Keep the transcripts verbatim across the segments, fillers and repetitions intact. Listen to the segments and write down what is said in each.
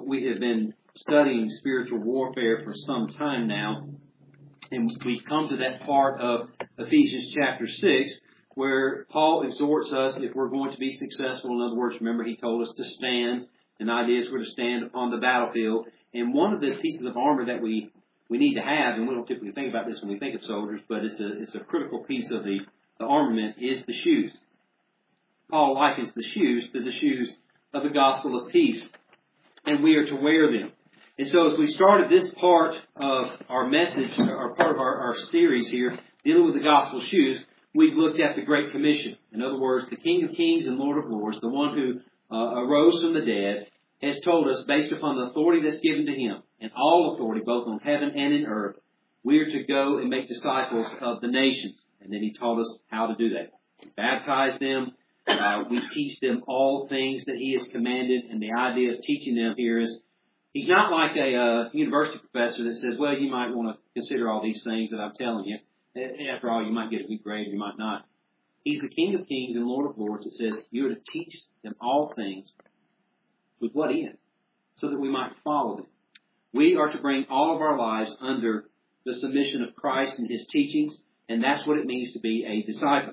we have been studying spiritual warfare for some time now, and we've come to that part of Ephesians chapter six, where Paul exhorts us if we're going to be successful. In other words, remember he told us to stand, and the idea is we're to stand upon the battlefield. And one of the pieces of armor that we, we need to have, and we don't typically think about this when we think of soldiers, but it's a, it's a critical piece of the, the armament, is the shoes. Paul likens the shoes to the shoes of the gospel of peace, and we are to wear them. And so as we started this part of our message, or part of our, our series here, dealing with the gospel shoes, we've looked at the Great Commission. In other words, the King of Kings and Lord of Lords, the one who uh, arose from the dead, has told us, based upon the authority that's given to Him, and all authority, both on heaven and in earth, we are to go and make disciples of the nations. And then He taught us how to do that. We baptize them. Uh, we teach them all things that He has commanded. And the idea of teaching them here is, He's not like a uh, university professor that says, well, you might want to consider all these things that I'm telling you. After all, you might get a good grade, you might not. He's the King of Kings and Lord of Lords that says you are to teach them all things. With what end? So that we might follow them. We are to bring all of our lives under the submission of Christ and His teachings, and that's what it means to be a disciple.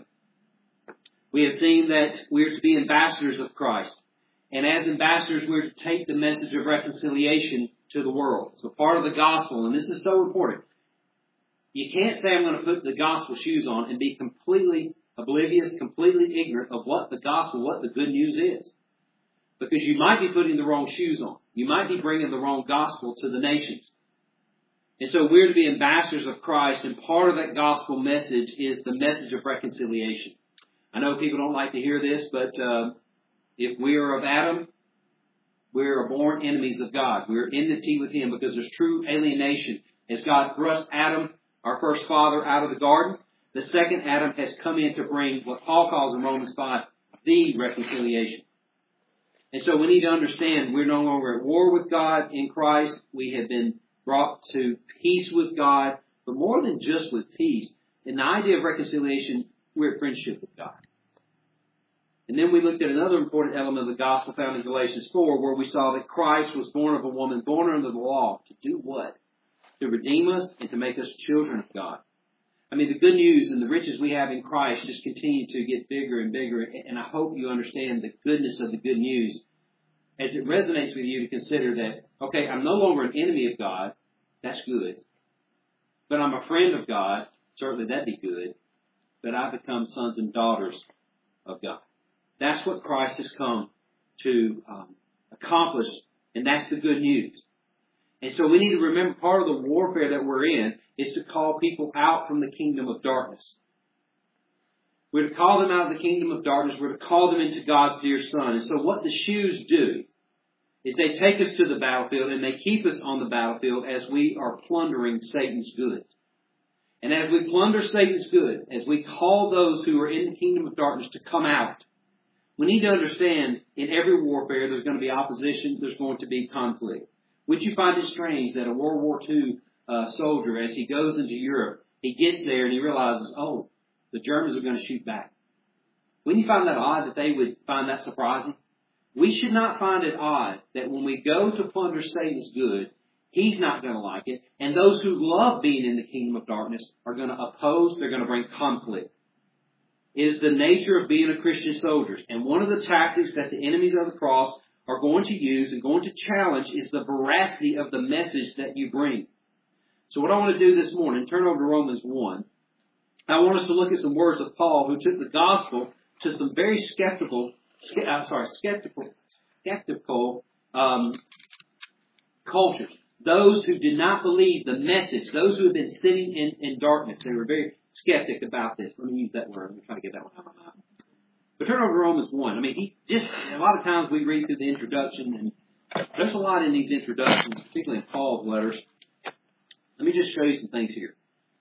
We have seen that we are to be ambassadors of Christ. And as ambassadors, we're to take the message of reconciliation to the world. So part of the gospel, and this is so important, you can't say I'm going to put the gospel shoes on and be completely oblivious, completely ignorant of what the gospel, what the good news is. Because you might be putting the wrong shoes on. You might be bringing the wrong gospel to the nations. And so we're to be ambassadors of Christ, and part of that gospel message is the message of reconciliation. I know people don't like to hear this, but uh, if we are of Adam, we are born enemies of God. We are enmity with Him because there's true alienation. As God thrust Adam, our first father, out of the garden, the second Adam has come in to bring what Paul calls in Romans five, the reconciliation. And so we need to understand we're no longer at war with God in Christ. We have been brought to peace with God, but more than just with peace. In the idea of reconciliation, we're at friendship with God. And then we looked at another important element of the gospel found in Galatians four, where we saw that Christ was born of a woman, born under the law. To do what? To redeem us and to make us children of God. I mean, the good news and the riches we have in Christ just continue to get bigger and bigger. And I hope you understand the goodness of the good news as it resonates with you to consider that, okay, I'm no longer an enemy of God. That's good. But I'm a friend of God. Certainly that'd be good. But I've become sons and daughters of God. That's what Christ has come to um, accomplish, and that's the good news. And so we need to remember part of the warfare that we're in is to call people out from the kingdom of darkness. We're to call them out of the kingdom of darkness. We're to call them into God's dear Son. And so what the shoes do is they take us to the battlefield and they keep us on the battlefield as we are plundering Satan's goods. And as we plunder Satan's good, as we call those who are in the kingdom of darkness to come out, we need to understand in every warfare there's going to be opposition, there's going to be conflict. Would you find it strange that a World War Two uh, soldier, as he goes into Europe, he gets there and he realizes, oh, the Germans are going to shoot back? Wouldn't you find that odd that they would find that surprising? We should not find it odd that when we go to plunder Satan's good, he's not going to like it. And those who love being in the kingdom of darkness are going to oppose, they're going to bring conflict. It is the nature of being a Christian soldier. And one of the tactics that the enemies of the cross are going to use and going to challenge is the veracity of the message that you bring. So what I want to do this morning, turn over to Romans one. I want us to look at some words of Paul, who took the gospel to some very skeptical, uh, sorry, skeptical, skeptical um, cultures. Those who did not believe the message, those who had been sitting in, in darkness, they were very skeptic about this. Let me use that word. Let me try to get that one out of my mouth. But turn over to Romans one. I mean, he just, a lot of times we read through the introduction, and there's a lot in these introductions, particularly in Paul's letters. Let me just show you some things here.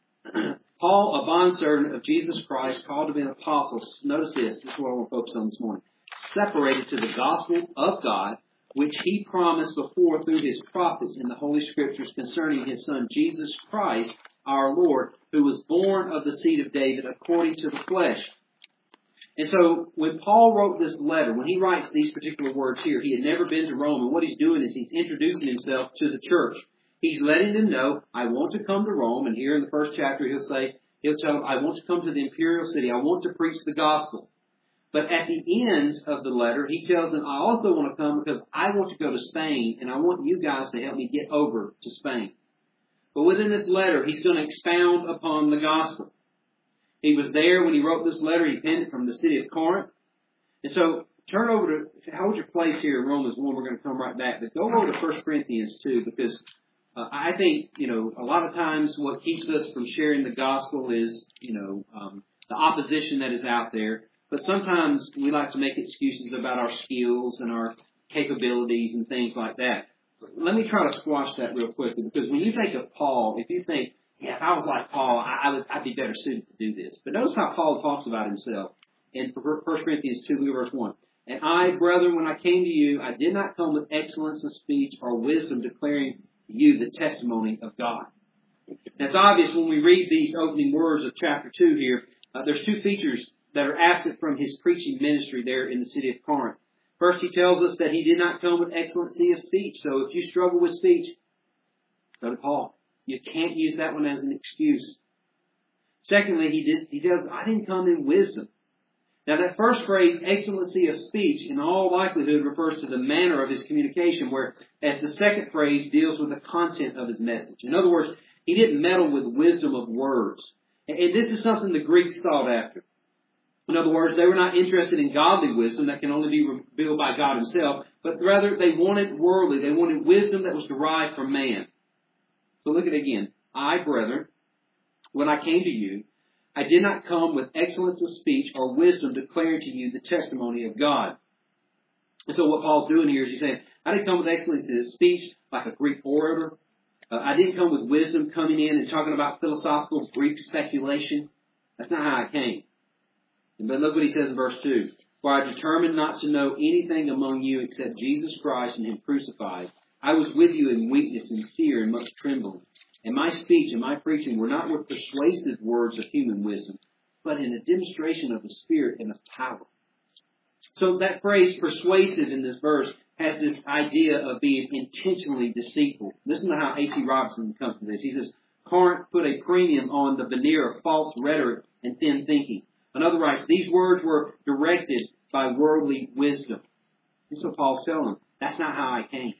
Paul, a bondservant of Jesus Christ, called to be an apostle. Notice this. This is what I want to focus on this morning. Separated to the gospel of God, which He promised before through His prophets in the Holy Scriptures concerning His Son, Jesus Christ, our Lord, who was born of the seed of David according to the flesh, And so when Paul wrote this letter, when he writes these particular words here, he had never been to Rome, and what he's doing is he's introducing himself to the church. He's letting them know, I want to come to Rome, and here in the first chapter he'll say, he'll tell them, I want to come to the imperial city, I want to preach the gospel. But at the end of the letter, he tells them, I also want to come because I want to go to Spain, and I want you guys to help me get over to Spain. But within this letter, he's going to expound upon the gospel. He was there when he wrote this letter. He penned it from the city of Corinth. And so, turn over to, hold your place here in Romans one. We're going to come right back. But go over to First Corinthians two, because uh, I think, you know, a lot of times what keeps us from sharing the gospel is, you know, um, the opposition that is out there. But sometimes we like to make excuses about our skills and our capabilities and things like that. Let me try to squash that real quickly, because when you think of Paul, if you think, yeah, if I was like Paul, I, I would, I'd be better suited to do this. But notice how Paul talks about himself in First Corinthians two, verse one. And I, brethren, when I came to you, I did not come with excellence of speech or wisdom, declaring to you the testimony of God. Now, it's obvious when we read these opening words of chapter two here, uh, there's two features that are absent from his preaching ministry there in the city of Corinth. First, he tells us that he did not come with excellency of speech. So if you struggle with speech, go to Paul. You can't use that one as an excuse. Secondly, he did, he tells, I didn't come in wisdom. Now that first phrase, excellency of speech, in all likelihood refers to the manner of his communication, whereas the second phrase deals with the content of his message. In other words, he didn't meddle with wisdom of words. And this is something the Greeks sought after. In other words, they were not interested in godly wisdom that can only be revealed by God himself, but rather they wanted worldly. They wanted wisdom that was derived from man. So look at it again. I, brethren, when I came to you, I did not come with excellence of speech or wisdom declaring to you the testimony of God. And so what Paul's doing here is he's saying, I didn't come with excellence of speech like a Greek orator. Uh, I didn't come with wisdom coming in and talking about philosophical Greek speculation. That's not how I came. But look what he says in verse two. For I determined not to know anything among you except Jesus Christ and him crucified. I was with you in weakness and fear and much trembling. And my speech and my preaching were not with persuasive words of human wisdom, but in a demonstration of the Spirit and of power. So that phrase persuasive in this verse has this idea of being intentionally deceitful. Listen to how A T Robinson comes to this. He says, Corinth put a premium on the veneer of false rhetoric and thin thinking. In other words, these words were directed by worldly wisdom. This is what Paul's telling them. That's not how I came.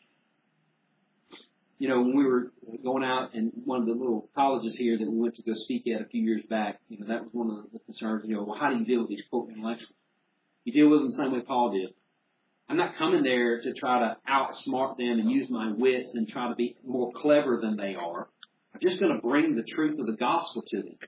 You know, when we were going out in one of the little colleges here that we went to go speak at a few years back, you know, that was one of the concerns. You know, well, how do you deal with these quote intellectuals? You deal with them the same way Paul did. I'm not coming there to try to outsmart them and use my wits and try to be more clever than they are. I'm just going to bring the truth of the gospel to them.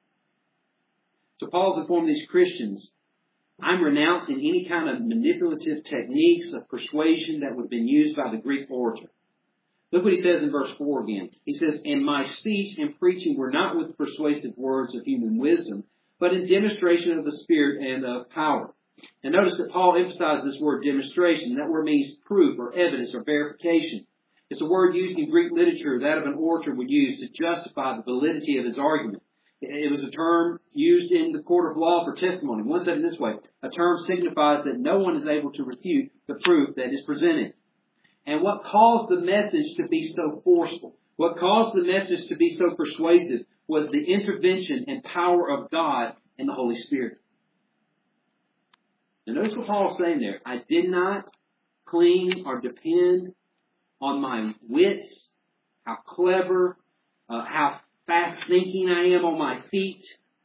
So Paul's informed these Christians, I'm renouncing any kind of manipulative techniques of persuasion that would have been used by the Greek orator. Look what he says in verse four again. He says, and my speech and preaching were not with persuasive words of human wisdom, but in demonstration of the Spirit and of power. And notice that Paul emphasizes this word demonstration. That word means proof or evidence or verification. It's a word used in Greek literature that of an orator would use to justify the validity of his argument. It was a term used in the court of law for testimony. One said it this way, a term signifies that no one is able to refute the proof that is presented. And what caused the message to be so forceful, what caused the message to be so persuasive was the intervention and power of God and the Holy Spirit. Now notice what Paul's saying there. I did not cling or depend on my wits, how clever, uh, how fast thinking I am on my feet.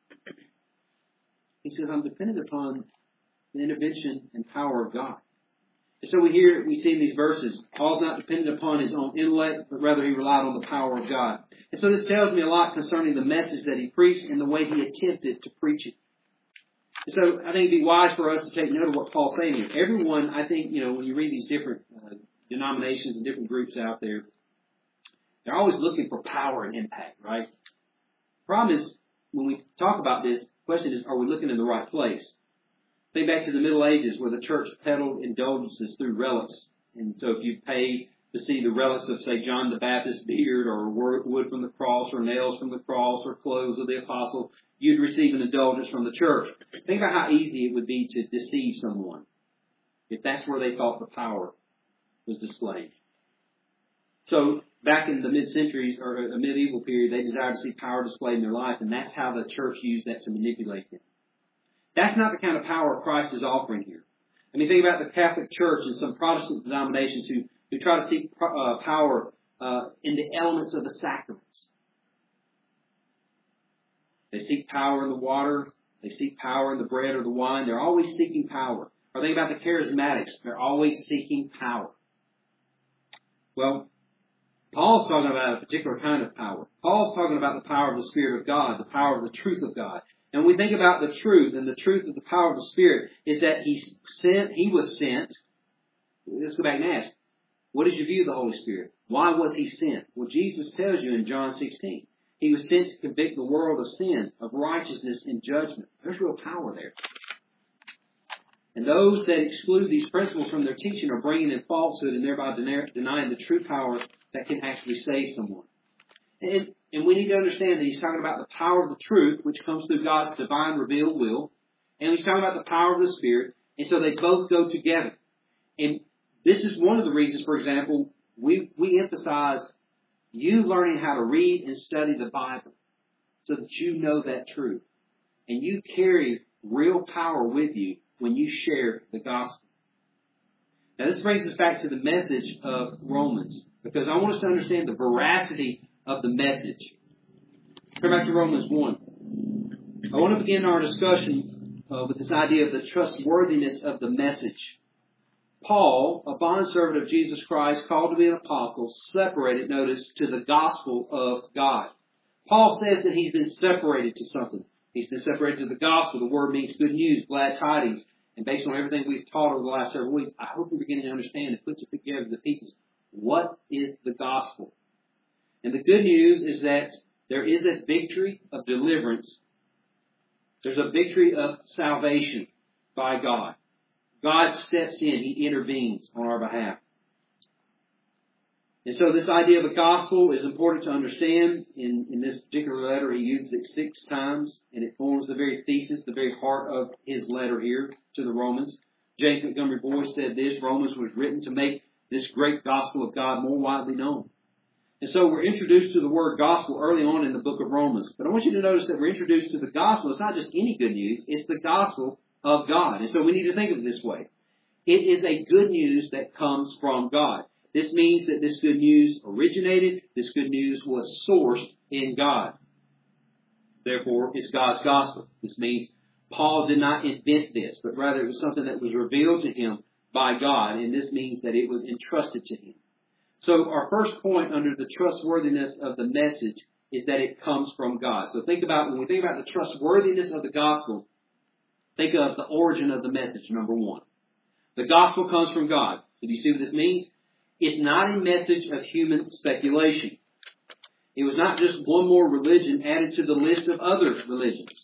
He says, I'm dependent upon the intervention and power of God. And so we hear, we see in these verses, Paul's not dependent upon his own intellect, but rather he relied on the power of God. And so this tells me a lot concerning the message that he preached and the way he attempted to preach it. And so I think it'd be wise for us to take note of what Paul's saying here. Everyone, I think, you know, when you read these different uh, denominations and different groups out there, they're always looking for power and impact, right? The problem is, when we talk about this, the question is, are we looking in the right place? Think back to the Middle Ages where the church peddled indulgences through relics. And so if you pay to see the relics of, say, John the Baptist's beard or wood from the cross or nails from the cross or clothes of the apostle, you'd receive an indulgence from the church. Think about how easy it would be to deceive someone if that's where they thought the power was displayed. So back in the mid-centuries or a medieval period, they desired to see power displayed in their life, and that's how the church used that to manipulate them. That's not the kind of power Christ is offering here. I mean, think about the Catholic Church and some Protestant denominations who, who try to seek uh, power uh, in the elements of the sacraments. They seek power in the water. They seek power in the bread or the wine. They're always seeking power. Or think about the charismatics. They're always seeking power. Well, Paul's talking about a particular kind of power. Paul's talking about the power of the Spirit of God, the power of the truth of God. And when we think about the truth, and the truth of the power of the Spirit is that He sent, He was sent. Let's go back and ask, what is your view of the Holy Spirit? Why was He sent? Well, Jesus tells you in John sixteen. He was sent to convict the world of sin, of righteousness, and judgment. There's real power there. And those that exclude these principles from their teaching are bringing in falsehood and thereby denying the true power that can actually save someone. And, and we need to understand that he's talking about the power of the truth, which comes through God's divine revealed will. And he's talking about the power of the Spirit. And so they both go together. And this is one of the reasons, for example, we, we emphasize you learning how to read and study the Bible so that you know that truth. And you carry real power with you when you share the gospel. Now this brings us back to the message of Romans, because I want us to understand the veracity of the message. Turn back to Romans one. I want to begin our discussion uh, with this idea of the trustworthiness of the message. Paul, a bondservant of Jesus Christ, called to be an apostle, separated, notice, to the gospel of God. Paul says that he's been separated to something. He's been separated to the gospel. The word means good news, glad tidings. And based on everything we've taught over the last several weeks, I hope you're beginning to understand and put together the pieces. What is the gospel? And the good news is that there is a victory of deliverance. There's a victory of salvation by God. God steps in. He intervenes on our behalf. And so this idea of the gospel is important to understand. In, in this particular letter, he uses it six times, and it forms the very thesis, the very heart of his letter here to the Romans. James Montgomery Boyce said this: Romans was written to make this great gospel of God more widely known. And so we're introduced to the word gospel early on in the book of Romans. But I want you to notice that we're introduced to the gospel. It's not just any good news. It's the gospel of God. And so we need to think of it this way. It is a good news that comes from God. This means that this good news originated, this good news was sourced in God. Therefore, it's God's gospel. This means Paul did not invent this, but rather it was something that was revealed to him by God, and this means that it was entrusted to him. So our first point under the trustworthiness of the message is that it comes from God. So think about, when we think about the trustworthiness of the gospel, think of the origin of the message, number one. The gospel comes from God. So do you see what this means? It's not a message of human speculation. It was not just one more religion added to the list of other religions.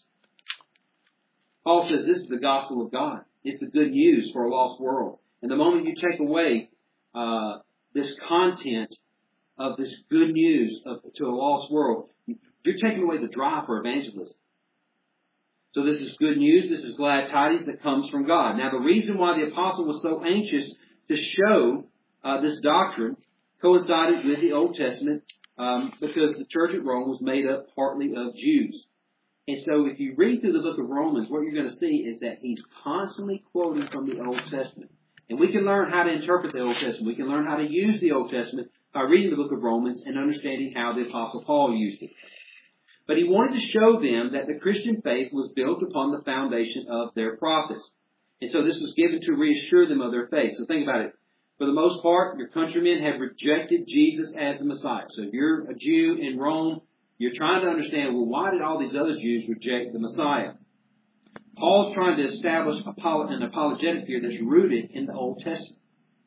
Paul says this is the gospel of God. It's the good news for a lost world. And the moment you take away uh, this content of this good news of, to a lost world, you're taking away the drive for evangelism. So this is good news. This is glad tidings that comes from God. Now, the reason why the apostle was so anxious to show uh, this doctrine coincided with the Old Testament um, because the church at Rome was made up partly of Jews. And so if you read through the book of Romans, what you're going to see is that he's constantly quoting from the Old Testament. And we can learn how to interpret the Old Testament. We can learn how to use the Old Testament by reading the book of Romans and understanding how the apostle Paul used it. But he wanted to show them that the Christian faith was built upon the foundation of their prophets. And so this was given to reassure them of their faith. So think about it. For the most part, your countrymen have rejected Jesus as the Messiah. So if you're a Jew in Rome, you're trying to understand, well, why did all these other Jews reject the Messiah? Paul's trying to establish an apologetic here that's rooted in the Old Testament.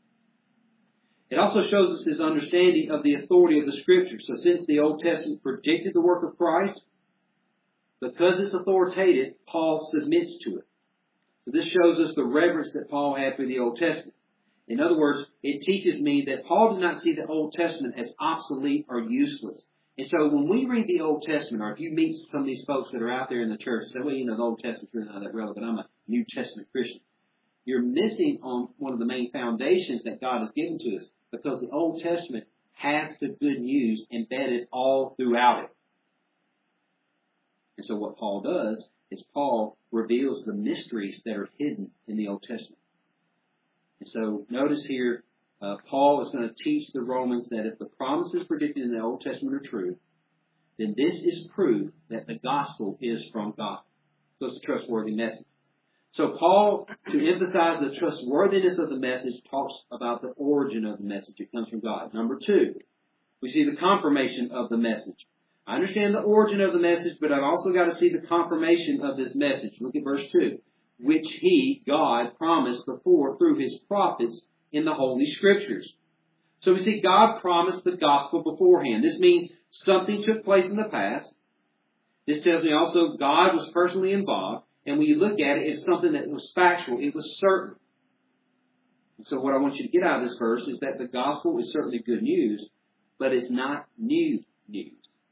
It also shows us his understanding of the authority of the Scripture. So since the Old Testament predicted the work of Christ, because it's authoritative, Paul submits to it. So this shows us the reverence that Paul had for the Old Testament. In other words, it teaches me that Paul did not see the Old Testament as obsolete or useless. And so when we read the Old Testament, or if you meet some of these folks that are out there in the church and say, well, you know, the Old Testament's really not that relevant. I'm a New Testament Christian. You're missing on one of the main foundations that God has given to us, because the Old Testament has the good news embedded all throughout it. And so what Paul does is Paul reveals the mysteries that are hidden in the Old Testament. And so notice here, uh, Paul is going to teach the Romans that if the promises predicted in the Old Testament are true, then this is proof that the gospel is from God. So it's a trustworthy message. So Paul, to emphasize the trustworthiness of the message, talks about the origin of the message. It comes from God. Number two, we see the confirmation of the message. I understand the origin of the message, but I've also got to see the confirmation of this message. Look at verse two. Which he, God, promised before through his prophets in the Holy Scriptures. So we see God promised the gospel beforehand. This means something took place in the past. This tells me also God was personally involved. And when you look at it, it's something that was factual. It was certain. And so what I want you to get out of this verse is that the gospel is certainly good news, but it's not new news.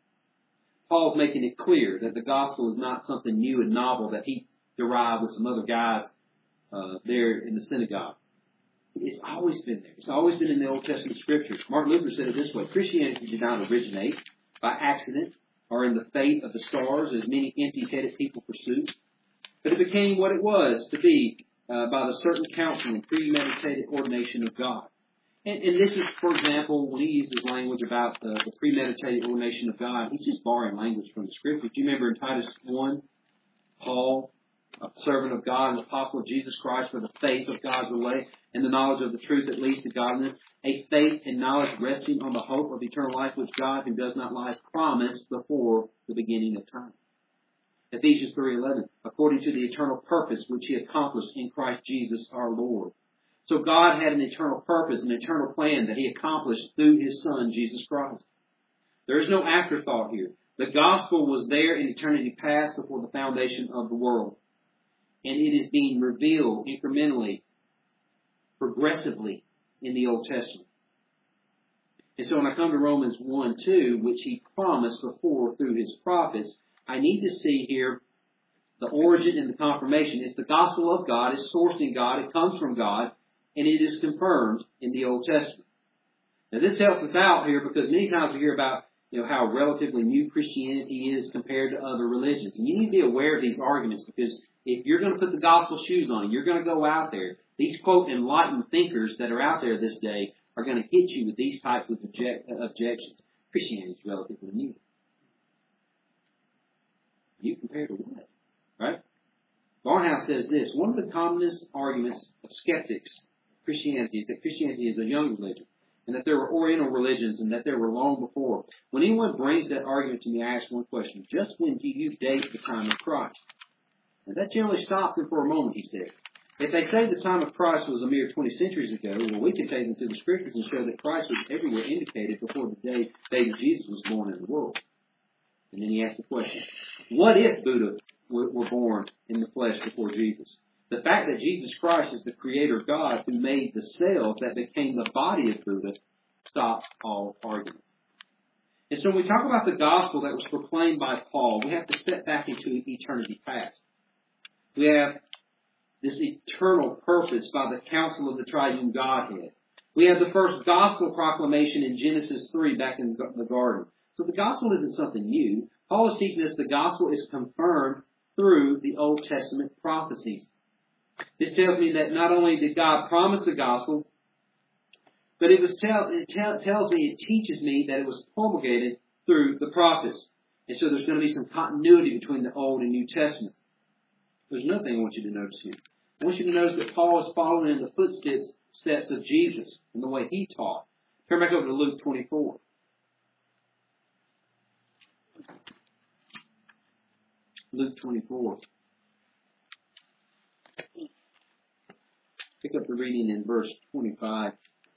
Paul's making it clear that the gospel is not something new and novel that he derived with some other guys uh, there in the synagogue. It's always been there. It's always been in the Old Testament Scriptures. Martin Luther said it this way: Christianity did not originate by accident or in the fate of the stars, as many empty-headed people pursue. But it became what it was to be uh, by the certain counsel and premeditated ordination of God. And, and this is, for example, when he uses language about the, the premeditated ordination of God, he's just borrowing language from the Scriptures. Do you remember in Titus one, Paul, a servant of God and apostle of Jesus Christ, for the faith of God's elect and the knowledge of the truth that leads to godliness, a faith and knowledge resting on the hope of eternal life, which God, who does not lie, promised before the beginning of time. Ephesians three eleven, according to the eternal purpose which he accomplished in Christ Jesus our Lord. So God had an eternal purpose, an eternal plan that he accomplished through his Son, Jesus Christ. There is no afterthought here. The gospel was there in eternity past before the foundation of the world. And it is being revealed incrementally, progressively in the Old Testament. And so when I come to Romans one two, which he promised before through his prophets, I need to see here the origin and the confirmation. It's the gospel of God. It's sourced in God. It comes from God. And it is confirmed in the Old Testament. Now this helps us out here because many times we hear about, you know, how relatively new Christianity is compared to other religions. And you need to be aware of these arguments, because if you're going to put the gospel shoes on, you're going to go out there. These, quote, enlightened thinkers that are out there this day are going to hit you with these types of object, uh, objections. Christianity is relatively new. New compared to what? Right? Barnhouse says this: one of the commonest arguments of skeptics of Christianity is that Christianity is a young religion, and that there were Oriental religions, and that there were long before. When anyone brings that argument to me, I ask one question: just when do you date the time of Christ? And that generally stops them for a moment, he said. If they say the time of Christ was a mere twenty centuries ago, well, we can take them to the Scriptures and show that Christ was everywhere indicated before the day baby Jesus was born in the world. And then he asked the question: what if Buddha were born in the flesh before Jesus? The fact that Jesus Christ is the Creator God who made the cells that became the body of Buddha stops all argument. And so when we talk about the gospel that was proclaimed by Paul, we have to step back into eternity past. We have this eternal purpose by the counsel of the triune Godhead. We have the first gospel proclamation in Genesis three back in the garden. So the gospel isn't something new. Paul is teaching us the gospel is confirmed through the Old Testament prophecies. This tells me that not only did God promise the gospel, but it was tell, it tell, tells me, it teaches me that it was promulgated through the prophets. And so there's going to be some continuity between the Old and New Testament. There's another thing I want you to notice here. I want you to notice that Paul is following in the footsteps steps of Jesus and the way he taught. Turn back over to Luke twenty-four. Luke twenty-four. Pick up the reading in verse twenty-five.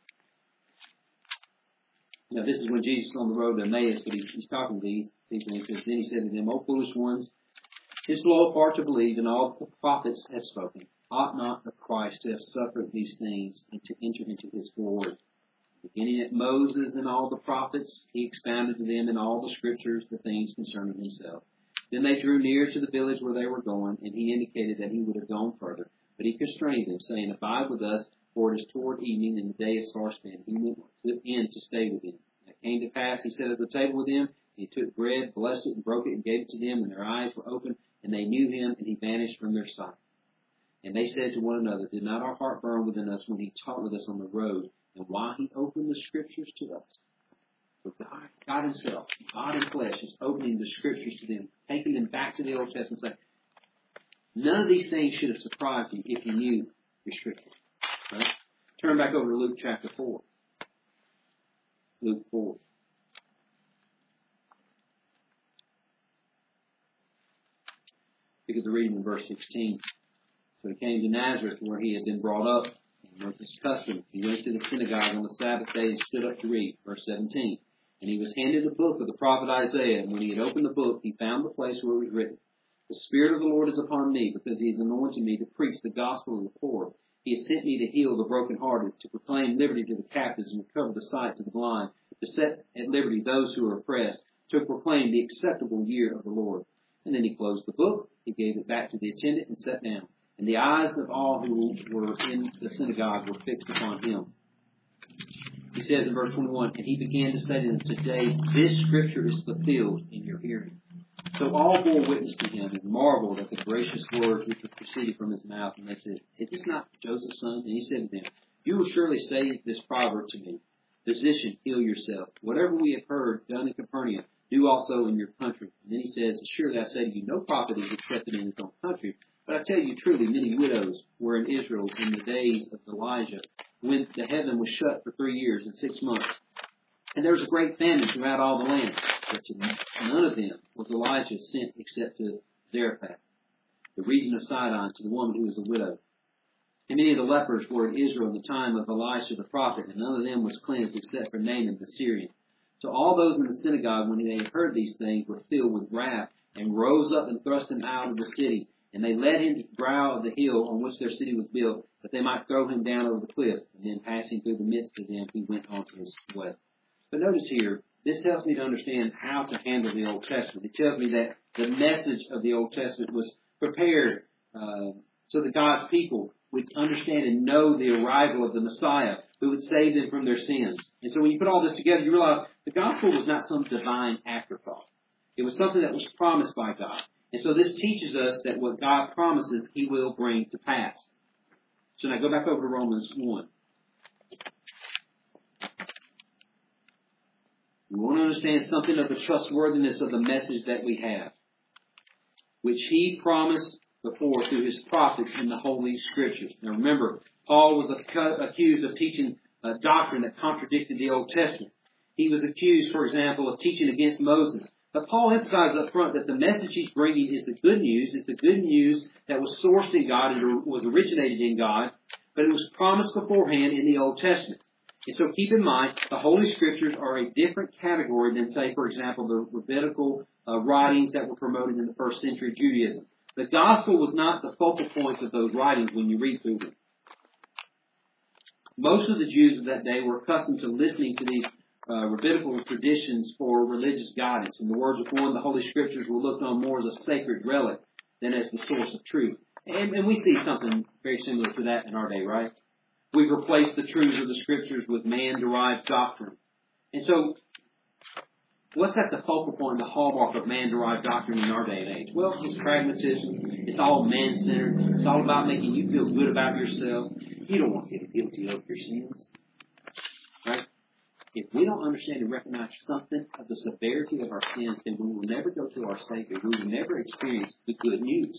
Now this is when Jesus is on the road to Emmaus, but he's, he's talking to these people. And he says, then he said to them, O foolish ones, it is slow of heart to believe, and all the prophets have spoken. Ought not the Christ to have suffered these things and to enter into his glory? Beginning at Moses and all the prophets, he expounded to them in all the scriptures the things concerning himself. Then they drew near to the village where they were going, and he indicated that he would have gone further. But he constrained them, saying, Abide with us, for it is toward evening, and the day is far spent. He went in to stay with them. And it came to pass, he sat at the table with them, and he took bread, blessed it, and broke it, and gave it to them, and their eyes were opened, and they knew him, and he vanished from their sight. And they said to one another, Did not our heart burn within us when he taught with us on the road, and while he opened the scriptures to us? So God, God himself, God in flesh, is opening the scriptures to them, taking them back to the Old Testament, saying, none of these things should have surprised you if you knew your scriptures. Right? Turn back over to Luke chapter four. Luke four. Look at the reading in verse sixteen. So he came to Nazareth, where he had been brought up, and was his custom. He went to the synagogue on the Sabbath day and stood up to read. Verse seventeen. And he was handed the book of the prophet Isaiah, and when he had opened the book, he found the place where it was written, The Spirit of the Lord is upon me, because he has anointed me to preach the gospel of the poor. He has sent me to heal the brokenhearted, to proclaim liberty to the captives, and recover the sight to the blind, to set at liberty those who are oppressed, to proclaim the acceptable year of the Lord. And then he closed the book, he gave it back to the attendant, and sat down. And the eyes of all who were in the synagogue were fixed upon him. He says in verse twenty-one, And he began to say to them, Today this scripture is fulfilled in your hearing. So all bore witness to him and marveled at the gracious words which were proceeded from his mouth. And they said, Is this not Joseph's son? And he said to them, You will surely say this proverb to me, Physician, heal yourself. Whatever we have heard done in Capernaum, do also in your country. And then he says, Surely I say to you, no prophet is accepted in his own country. But I tell you truly, many widows were in Israel in the days of Elijah, when the heaven was shut for three years and six months. And there was a great famine throughout all the land. But to none of them was Elijah sent except to Zarephath, the region of Sidon, to the woman who was a widow. And many of the lepers were in Israel in the time of Elisha the prophet, and none of them was cleansed except for Naaman the Syrian. So all those in the synagogue, when they had heard these things, were filled with wrath, and rose up and thrust him out of the city. And they led him to the brow of the hill on which their city was built, that they might throw him down over the cliff. And then passing through the midst of them, he went on to his way. But notice here, this helps me to understand how to handle the Old Testament. It tells me that the message of the Old Testament was prepared uh, so that God's people would understand and know the arrival of the Messiah who would save them from their sins. And so when you put all this together, you realize the gospel was not some divine afterthought. It was something that was promised by God. And so this teaches us that what God promises, He will bring to pass. So now go back over to Romans one. We want to understand something of the trustworthiness of the message that we have, which He promised before through His prophets in the Holy Scriptures. Now remember, Paul was accused of teaching a doctrine that contradicted the Old Testament. He was accused, for example, of teaching against Moses. But Paul emphasized up front that the message he's bringing is the good news, is the good news that was sourced in God and was originated in God, but it was promised beforehand in the Old Testament. And so keep in mind, the Holy Scriptures are a different category than, say, for example, the rabbinical uh, writings that were promoted in the first century Judaism. The gospel was not the focal points of those writings when you read through them. Most of the Jews of that day were accustomed to listening to these Uh, rabbinical traditions for religious guidance. In the words of one, the Holy Scriptures were looked on more as a sacred relic than as the source of truth. And, and we see something very similar to that in our day, right? We've replaced the truths of the Scriptures with man-derived doctrine. And so, what's at the focal point, the hallmark of man-derived doctrine in our day and age? Well, it's pragmatism. It's all man-centered. It's all about making you feel good about yourself. You don't want to get guilty of your sins. Right? If we don't understand and recognize something of the severity of our sins, then we will never go to our Savior. We will never experience the good news.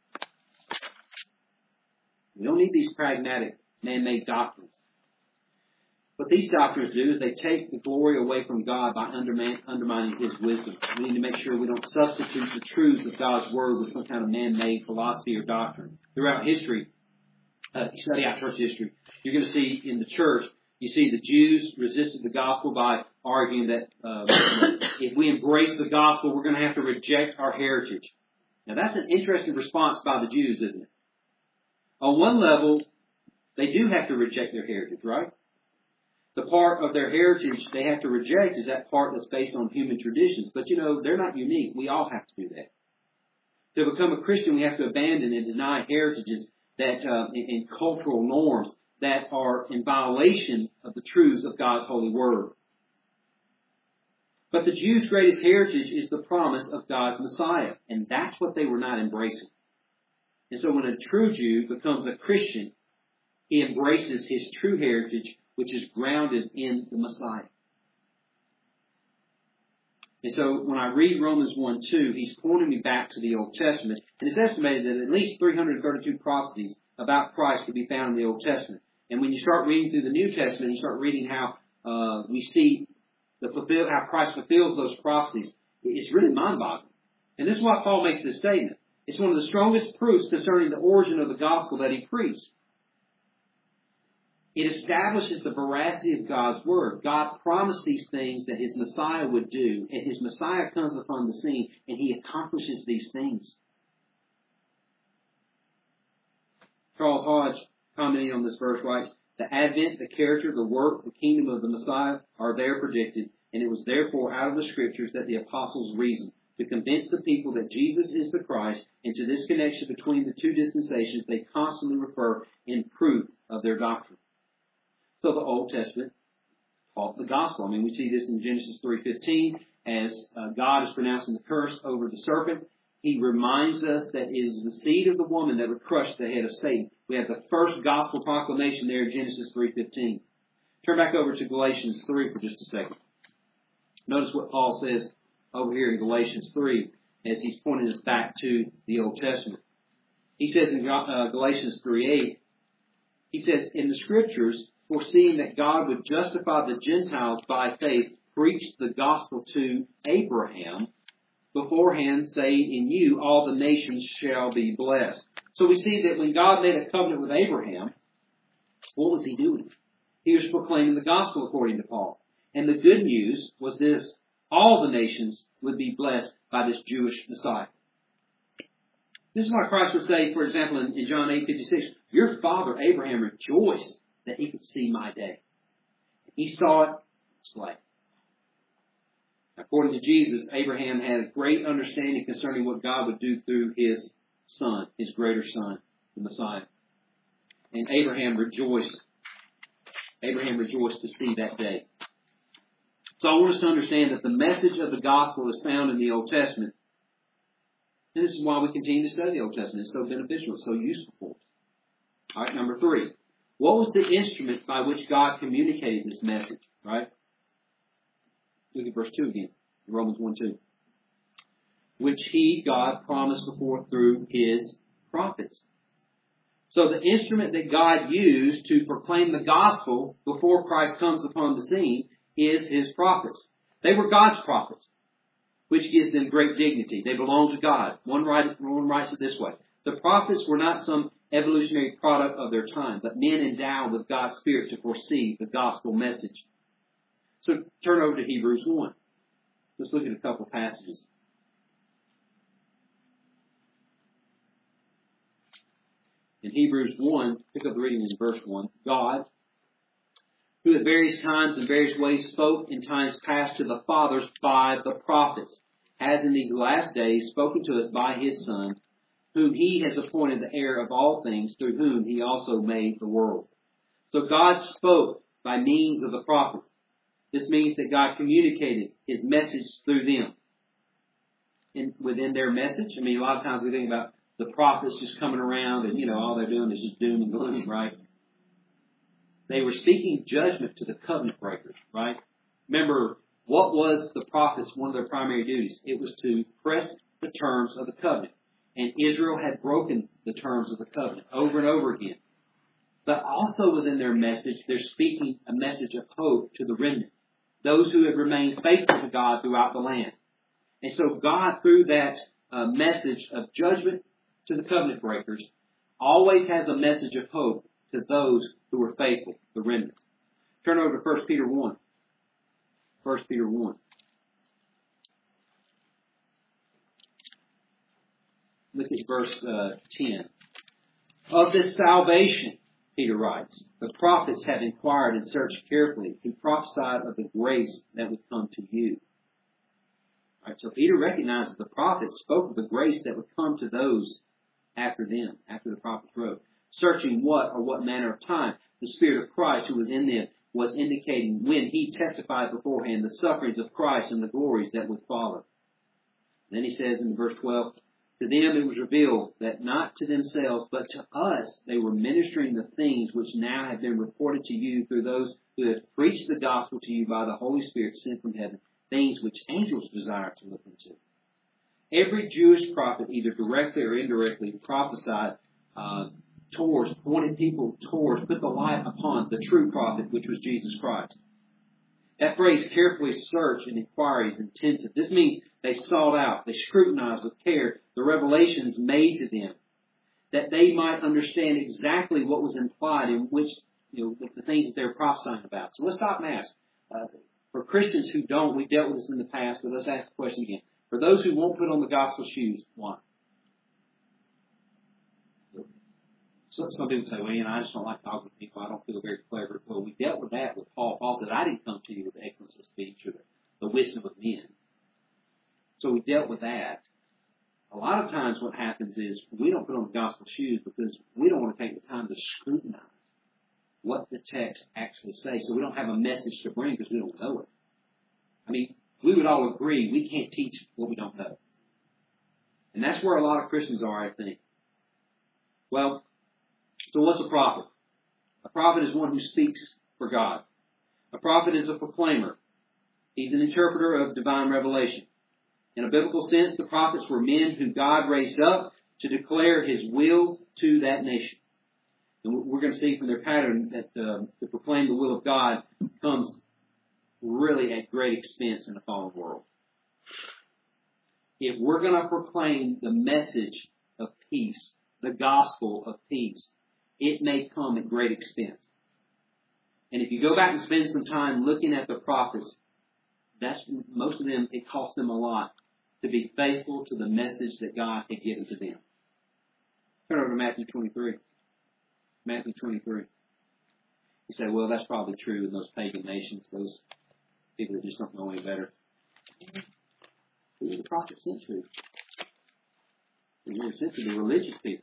We don't need these pragmatic, man-made doctrines. What these doctrines do is they take the glory away from God by undermining His wisdom. We need to make sure we don't substitute the truths of God's Word with some kind of man-made philosophy or doctrine. Throughout history, uh, you study out church history, you're going to see in the church, you see, the Jews resisted the gospel by arguing that uh, if we embrace the gospel, we're going to have to reject our heritage. Now, that's an interesting response by the Jews, isn't it? On one level, they do have to reject their heritage, right? The part of their heritage they have to reject is that part that's based on human traditions. But, you know, they're not unique. We all have to do that. To become a Christian, we have to abandon and deny heritages that uh, and, and cultural norms that are in violation of the truths of God's holy word. But the Jews' greatest heritage is the promise of God's Messiah, and that's what they were not embracing. And so when a true Jew becomes a Christian, he embraces his true heritage, which is grounded in the Messiah. And so when I read Romans one two, he's pointing me back to the Old Testament. And it's estimated that at least three hundred thirty-two prophecies about Christ could be found in the Old Testament. And when you start reading through the New Testament, you start reading how uh, we see the fulfill, how Christ fulfills those prophecies. It's really mind-boggling. And this is why Paul makes this statement. It's one of the strongest proofs concerning the origin of the gospel that he preached. It establishes the veracity of God's word. God promised these things that his Messiah would do, and his Messiah comes upon the scene, and he accomplishes these things. Charles Hodge, commenting on this verse, writes, "The advent, the character, the work, the kingdom of the Messiah are there predicted, and it was therefore out of the Scriptures that the apostles reasoned, to convince the people that Jesus is the Christ, and to this connection between the two dispensations they constantly refer in proof of their doctrine." So the Old Testament taught the gospel. I mean, we see this in Genesis three fifteen, as uh, God is pronouncing the curse over the serpent. He reminds us that it is the seed of the woman that would crush the head of Satan. We have the first gospel proclamation there in Genesis three fifteen. Turn back over to Galatians three for just a second. Notice what Paul says over here in Galatians three as he's pointing us back to the Old Testament. He says in uh, Galatians three eight, he says, "In the Scriptures, foreseeing that God would justify the Gentiles by faith, preached the gospel to Abraham, beforehand saying, in you all the nations shall be blessed." So we see that when God made a covenant with Abraham, what was he doing? He was proclaiming the gospel according to Paul. And the good news was this: all the nations would be blessed by this Jewish Messiah. This is why Christ would say, for example, in, in John eight fifty-six, "Your father Abraham rejoiced that he could see my day. He saw it displayed." According to Jesus, Abraham had a great understanding concerning what God would do through his son, his greater son, the Messiah. And Abraham rejoiced. Abraham rejoiced to see that day. So I want us to understand that the message of the gospel is found in the Old Testament. And this is why we continue to study the Old Testament. It's so beneficial. It's so useful for us. All right, number three. What was the instrument by which God communicated this message? Right? Look at verse two again. Romans one two. "Which he, God, promised before through his prophets." So the instrument that God used to proclaim the gospel before Christ comes upon the scene is his prophets. They were God's prophets, which gives them great dignity. They belong to God. One, write, one writes it this way: "The prophets were not some evolutionary product of their time, but men endowed with God's Spirit to foresee the gospel message." So turn over to Hebrews one. Let's look at a couple of passages. In Hebrews one, pick up the reading in verse one. "God, who at various times and various ways spoke in times past to the fathers by the prophets, has in these last days spoken to us by his Son, whom he has appointed the heir of all things, through whom he also made the world." So God spoke by means of the prophets. This means that God communicated his message through them. And within their message, I mean, a lot of times we think about the prophets just coming around and, you know, all they're doing is just doom and gloom, right? They were speaking judgment to the covenant breakers, right? Remember, what was the prophets, one of their primary duties? It was to press the terms of the covenant. And Israel had broken the terms of the covenant over and over again. But also within their message, they're speaking a message of hope to the remnant, those who have remained faithful to God throughout the land. And so God, through that uh, message of judgment to the covenant breakers, always has a message of hope to those who are faithful, the remnant. Turn over to First Peter one. First Peter one. Look at verse uh, ten. "Of this salvation, Peter writes, the prophets have inquired and searched carefully, who prophesied of the grace that would come to you. All right, so Peter recognizes the prophets spoke of the grace that would come to those after them, after the prophets wrote. Searching what or what manner of time the Spirit of Christ who was in them was indicating when he testified beforehand the sufferings of Christ and the glories that would follow. Then he says in verse twelve, to them it was revealed that not to themselves, but to us they were ministering the things which now have been reported to you through those who have preached the gospel to you by the Holy Spirit sent from heaven, things which angels desire to look into. Every Jewish prophet, either directly or indirectly, prophesied uh, towards, pointed people towards, put the light upon the true prophet, which was Jesus Christ. That phrase, carefully search and inquiry, is intensive. This means they sought out, they scrutinized with care the revelations made to them, that they might understand exactly what was implied in which, you know, the things that they were prophesying about. So let's stop and ask. Uh, for Christians who don't, we've dealt with this in the past, but let's ask the question again. For those who won't put on the gospel shoes, why? So, some people say, well, you know, I just don't like talking to people. I don't feel very clever. Well, we dealt with that with Paul. Paul said, I didn't come to you with the excellence of speech or the, the wisdom of men. So we dealt with that. A lot of times what happens is we don't put on the gospel shoes because we don't want to take the time to scrutinize what the text actually says. So we don't have a message to bring because we don't know it. I mean, we would all agree we can't teach what we don't know. And that's where a lot of Christians are, I think. Well, so what's a prophet? A prophet is one who speaks for God. A prophet is a proclaimer. He's an interpreter of divine revelation. In a biblical sense, the prophets were men who God raised up to declare His will to that nation. And we're going to see from their pattern that uh, to proclaim the will of God comes really at great expense in a fallen world. If we're going to proclaim the message of peace, the gospel of peace, it may come at great expense. And if you go back and spend some time looking at the prophets, that's most of them, it cost them a lot to be faithful to the message that God had given to them. Turn over to Matthew twenty-three. Matthew twenty-three. You say, well, that's probably true in those pagan nations, those people that just don't know any better. Who were the prophets sent to? They were sent to the religious people.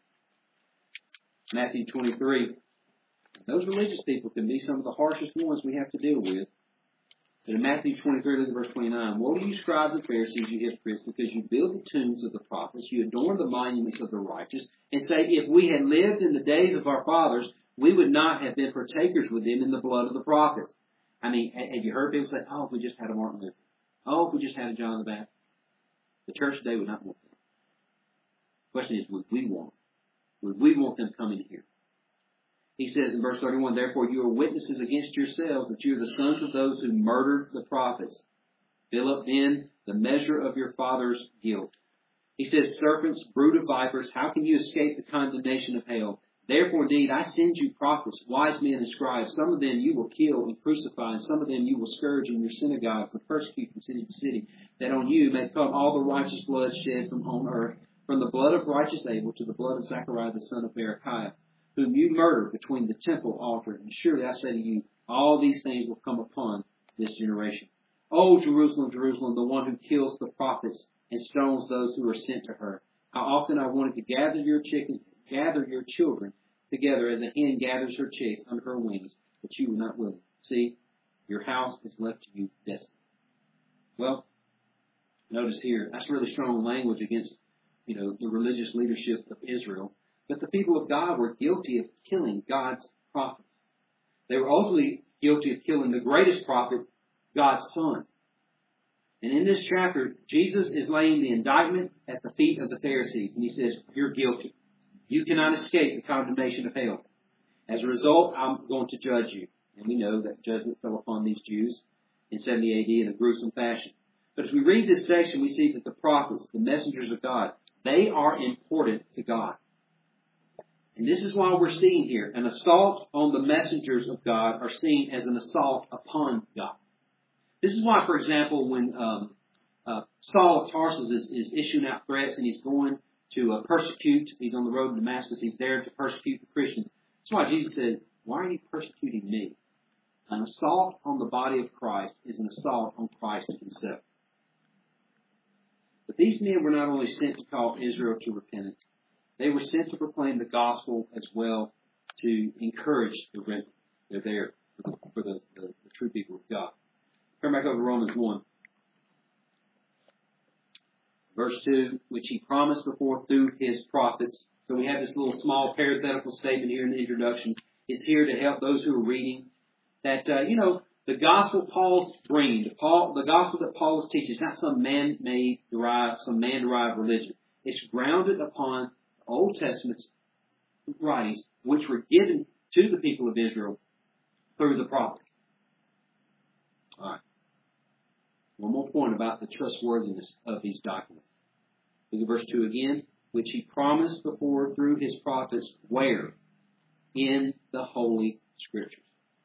Matthew twenty-three. Those religious people can be some of the harshest ones we have to deal with. But in Matthew twenty-three, look at verse twenty-nine. Woe to you, scribes and Pharisees, you hypocrites, because you build the tombs of the prophets, you adorn the monuments of the righteous, and say, if we had lived in the days of our fathers, we would not have been partakers with them in the blood of the prophets. I mean, have you heard people say, oh, if we just had a Martin Luther. Oh, if we just had a John the Baptist. The church today would not want them. The question is, would we want them? Would we want them coming here? He says in verse thirty-one, therefore you are witnesses against yourselves that you are the sons of those who murdered the prophets. Fill up then the measure of your father's guilt. He says, serpents, brood of vipers, how can you escape the condemnation of hell? Therefore indeed I send you prophets, wise men and scribes. Some of them you will kill and crucify, and some of them you will scourge in your synagogues and persecute from city to city, that on you may come all the righteous blood shed from on earth, from the blood of righteous Abel to the blood of Zechariah the son of Berechiah, whom you murdered between the temple altar. And surely I say to you, all these things will come upon this generation. O Jerusalem, Jerusalem, the one who kills the prophets and stones those who are sent to her. How often I wanted to gather your chickens, gather your children together as a hen gathers her chicks under her wings, but you were not willing. See, your house is left to you desolate. Well, notice here, that's really strong language against, you know, the religious leadership of Israel. But the people of God were guilty of killing God's prophets. They were ultimately guilty of killing the greatest prophet, God's Son. And in this chapter, Jesus is laying the indictment at the feet of the Pharisees. And He says, you're guilty. You cannot escape the condemnation of hell. As a result, I'm going to judge you. And we know that judgment fell upon these Jews in seventy A D in a gruesome fashion. But as we read this section, we see that the prophets, the messengers of God, they are important to God. And this is why we're seeing here, an assault on the messengers of God are seen as an assault upon God. This is why, for example, when um, uh, Saul of Tarsus is, is issuing out threats and he's going to uh, persecute, he's on the road to Damascus, he's there to persecute the Christians. That's why Jesus said, why are you persecuting me? An assault on the body of Christ is an assault on Christ himself. But these men were not only sent to call Israel to repentance, they were sent to proclaim the gospel as well, to encourage the remnant. They're there for the, for the, the, the true people of God. Turn back over to Romans one. Verse two, which he promised before through his prophets. So we have this little small parenthetical statement here in the introduction. It's here to help those who are reading that, uh, you know, the gospel Paul's bringing, the, Paul, the gospel that Paul is teaching, is not some man-made, derived, some man-derived religion. It's grounded upon Old Testament's writings, which were given to the people of Israel through the prophets. All right. One more point about the trustworthiness of these documents. Look at verse two again. Which he promised before through his prophets, where? In the Holy Scriptures.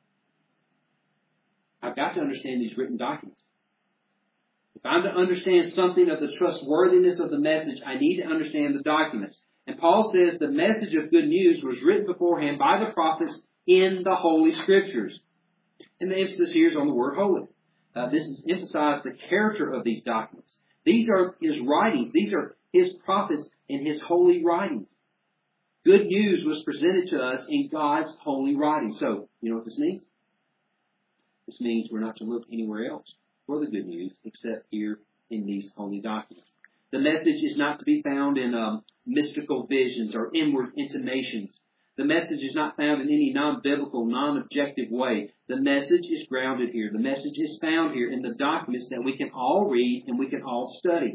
I've got to understand these written documents. If I'm to understand something of the trustworthiness of the message, I need to understand the documents. And Paul says the message of good news was written beforehand by the prophets in the Holy Scriptures. And the emphasis here is on the word holy. Uh, this is emphasized the character of these documents. These are his writings. These are his prophets in his holy writings. Good news was presented to us in God's holy writings. So, you know what this means? This means we're not to look anywhere else for the good news except here in these holy documents. The message is not to be found in um, mystical visions or inward intimations. The message is not found in any non-biblical, non-objective way. The message is grounded here. The message is found here in the documents that we can all read and we can all study.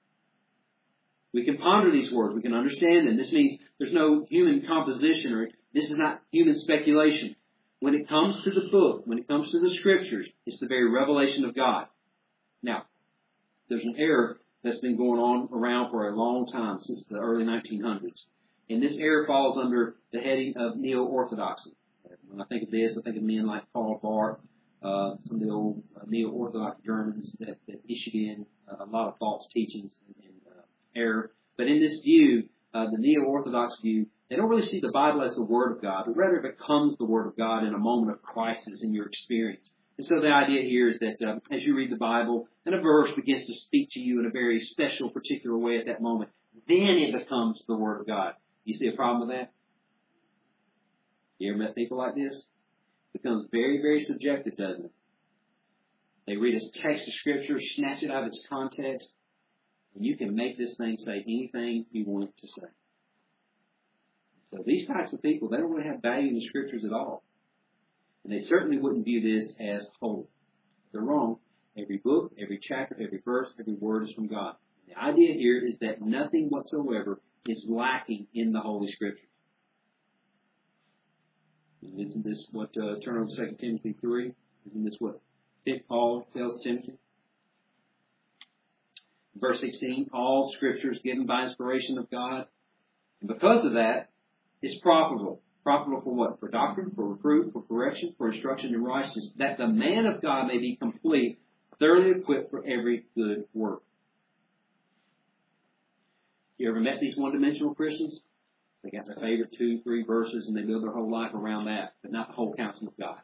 We can ponder these words. We can understand them. This means there's no human composition, or this is not human speculation. When it comes to the book, when it comes to the Scriptures, it's the very revelation of God. Now, there's an error that's been going on around for a long time, since the early nineteen hundreds. And this error falls under the heading of neo-orthodoxy. When I think of this, I think of men like Karl Barth, uh, some of the old uh, neo-orthodox Germans that, that issued in uh, a lot of false teachings and, and uh, error. But in this view, uh, the neo-orthodox view, they don't really see the Bible as the Word of God, but rather it becomes the Word of God in a moment of crisis in your experience. And so the idea here is that uh, as you read the Bible and a verse begins to speak to you in a very special, particular way at that moment, then it becomes the Word of God. You see a problem with that? You ever met people like this? It becomes very, very subjective, doesn't it? They read a text of Scripture, snatch it out of its context, and you can make this thing say anything you want it to say. So these types of people, they don't really have value in the Scriptures at all. And they certainly wouldn't view this as holy. They're wrong. Every book, every chapter, every verse, every word is from God. And the idea here is that nothing whatsoever is lacking in the Holy Scriptures. And isn't this what, uh, turn over to Second Timothy three? Isn't this what Paul tells Timothy? Verse sixteen, all Scripture is given by inspiration of God. And because of that, it's profitable. Profitable for what? For doctrine, for reproof, for correction, for instruction in righteousness, that the man of God may be complete, thoroughly equipped for every good work. You ever met these one-dimensional Christians? They got their favorite two, three verses, and they build their whole life around that, but not the whole counsel of God.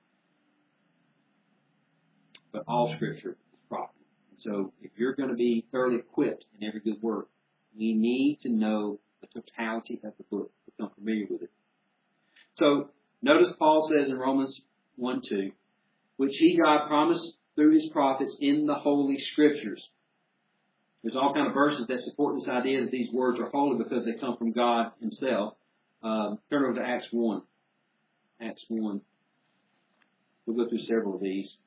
But all Scripture is profitable. So if you're going to be thoroughly equipped in every good work, you need to know the totality of the book, become familiar with it. So notice Paul says in Romans one two, which he, God, promised through his prophets in the Holy Scriptures. There's all kind of verses that support this idea that these words are holy because they come from God himself. Um, turn over to Acts one. Acts one. We'll go through several of these.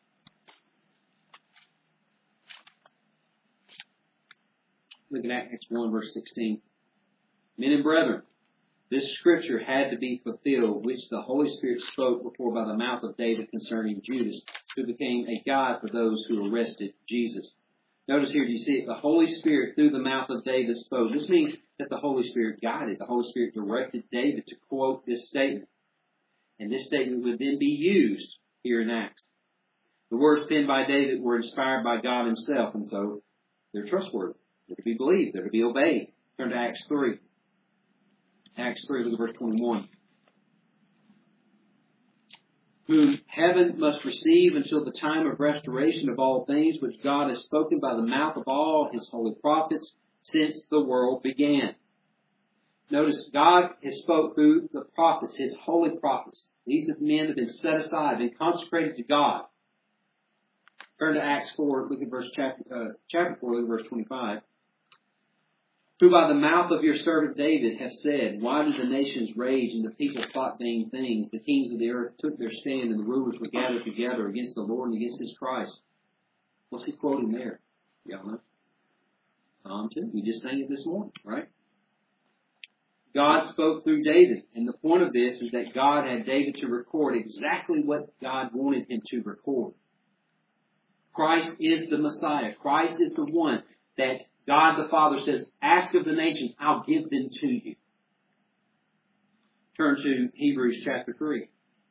Look at Acts one, verse sixteen. Men and brethren, this scripture had to be fulfilled, which the Holy Spirit spoke before by the mouth of David concerning Judas, who became a guide for those who arrested Jesus. Notice here, do you see it? The Holy Spirit, through the mouth of David, spoke. This means that the Holy Spirit guided. The Holy Spirit directed David to quote this statement. And this statement would then be used here in Acts. The words penned by David were inspired by God himself, and so they're trustworthy. They're to be believed. They're to be obeyed. Turn to Acts three. Acts three, look at verse twenty-one. whom heaven must receive until the time of restoration of all things, which God has spoken by the mouth of all his holy prophets since the world began. Notice, God has spoke through the prophets, his holy prophets. These are men that have been set aside, been consecrated to God. Turn to Acts four, look at verse chapter, uh, chapter four, look at verse twenty-five. Who by the mouth of your servant David have said, why did the nations rage and the people plot vain things? The kings of the earth took their stand and the rulers were gathered together against the Lord and against his Christ. What's he quoting there? Y'all know? Psalm two. We just sang it this morning, right? God spoke through David. And the point of this is that God had David to record exactly what God wanted him to record. Christ is the Messiah. Christ is the one that God the Father says, ask of the nations, I'll give them to you. Turn to Hebrews chapter three.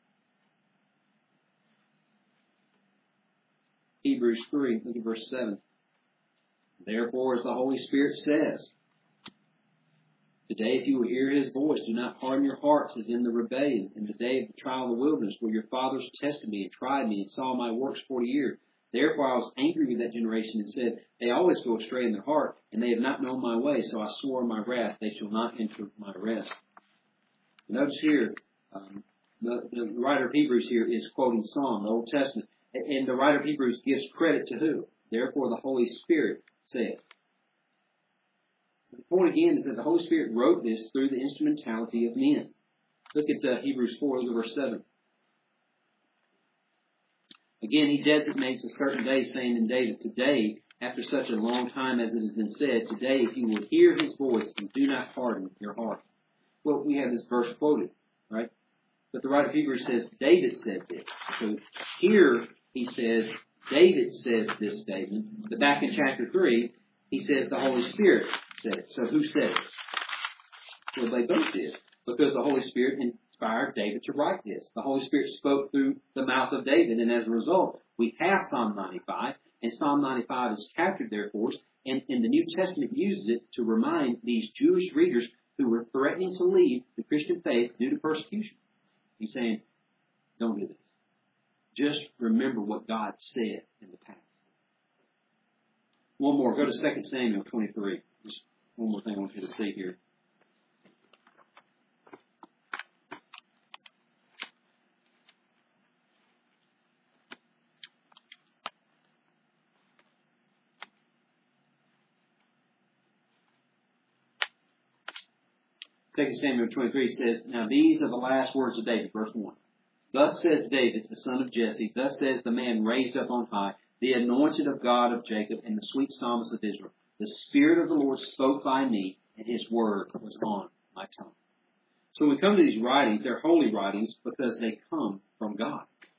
Hebrews three, look at verse seven. Therefore, as the Holy Spirit says, today if you will hear his voice, do not harden your hearts as in the rebellion, in the day of the trial of the wilderness, where your fathers tested me and tried me and saw my works forty years. Therefore I was angry with that generation and said, they always go astray in their heart, and they have not known my way, so I swore in my wrath, they shall not enter my rest. Notice here, um, the, the writer of Hebrews here is quoting Psalm, the Old Testament, and the writer of Hebrews gives credit to who? Therefore the Holy Spirit said. The point again is that the Holy Spirit wrote this through the instrumentality of men. Look at uh, Hebrews four, look at verse seven. Again, he designates a certain day, saying in David, today, after such a long time as it has been said, today, if you will hear his voice and do not harden your heart. Well, we have this verse quoted, right? But the writer of Hebrews says, David said this. So here he says, David says this statement. But back in chapter three, he says the Holy Spirit said it. So who said it? Well, they both did. Because the Holy Spirit inspired David to write this. The Holy Spirit spoke through the mouth of David, and as a result, we have Psalm ninety-five, and Psalm ninety-five is captured there for us, and, and the New Testament uses it to remind these Jewish readers who were threatening to leave the Christian faith due to persecution. He's saying, don't do this. Just remember what God said in the past. One more. Go to Second Samuel twenty-three. Just one more thing I want you to see here. Second Samuel twenty-three says, now these are the last words of David, verse one. Thus says David, the son of Jesse, thus says the man raised up on high, the anointed of God of Jacob, and the sweet psalmist of Israel. The Spirit of the Lord spoke by me, and his word was on my tongue. So when we come to these writings, they're holy writings because they come from God.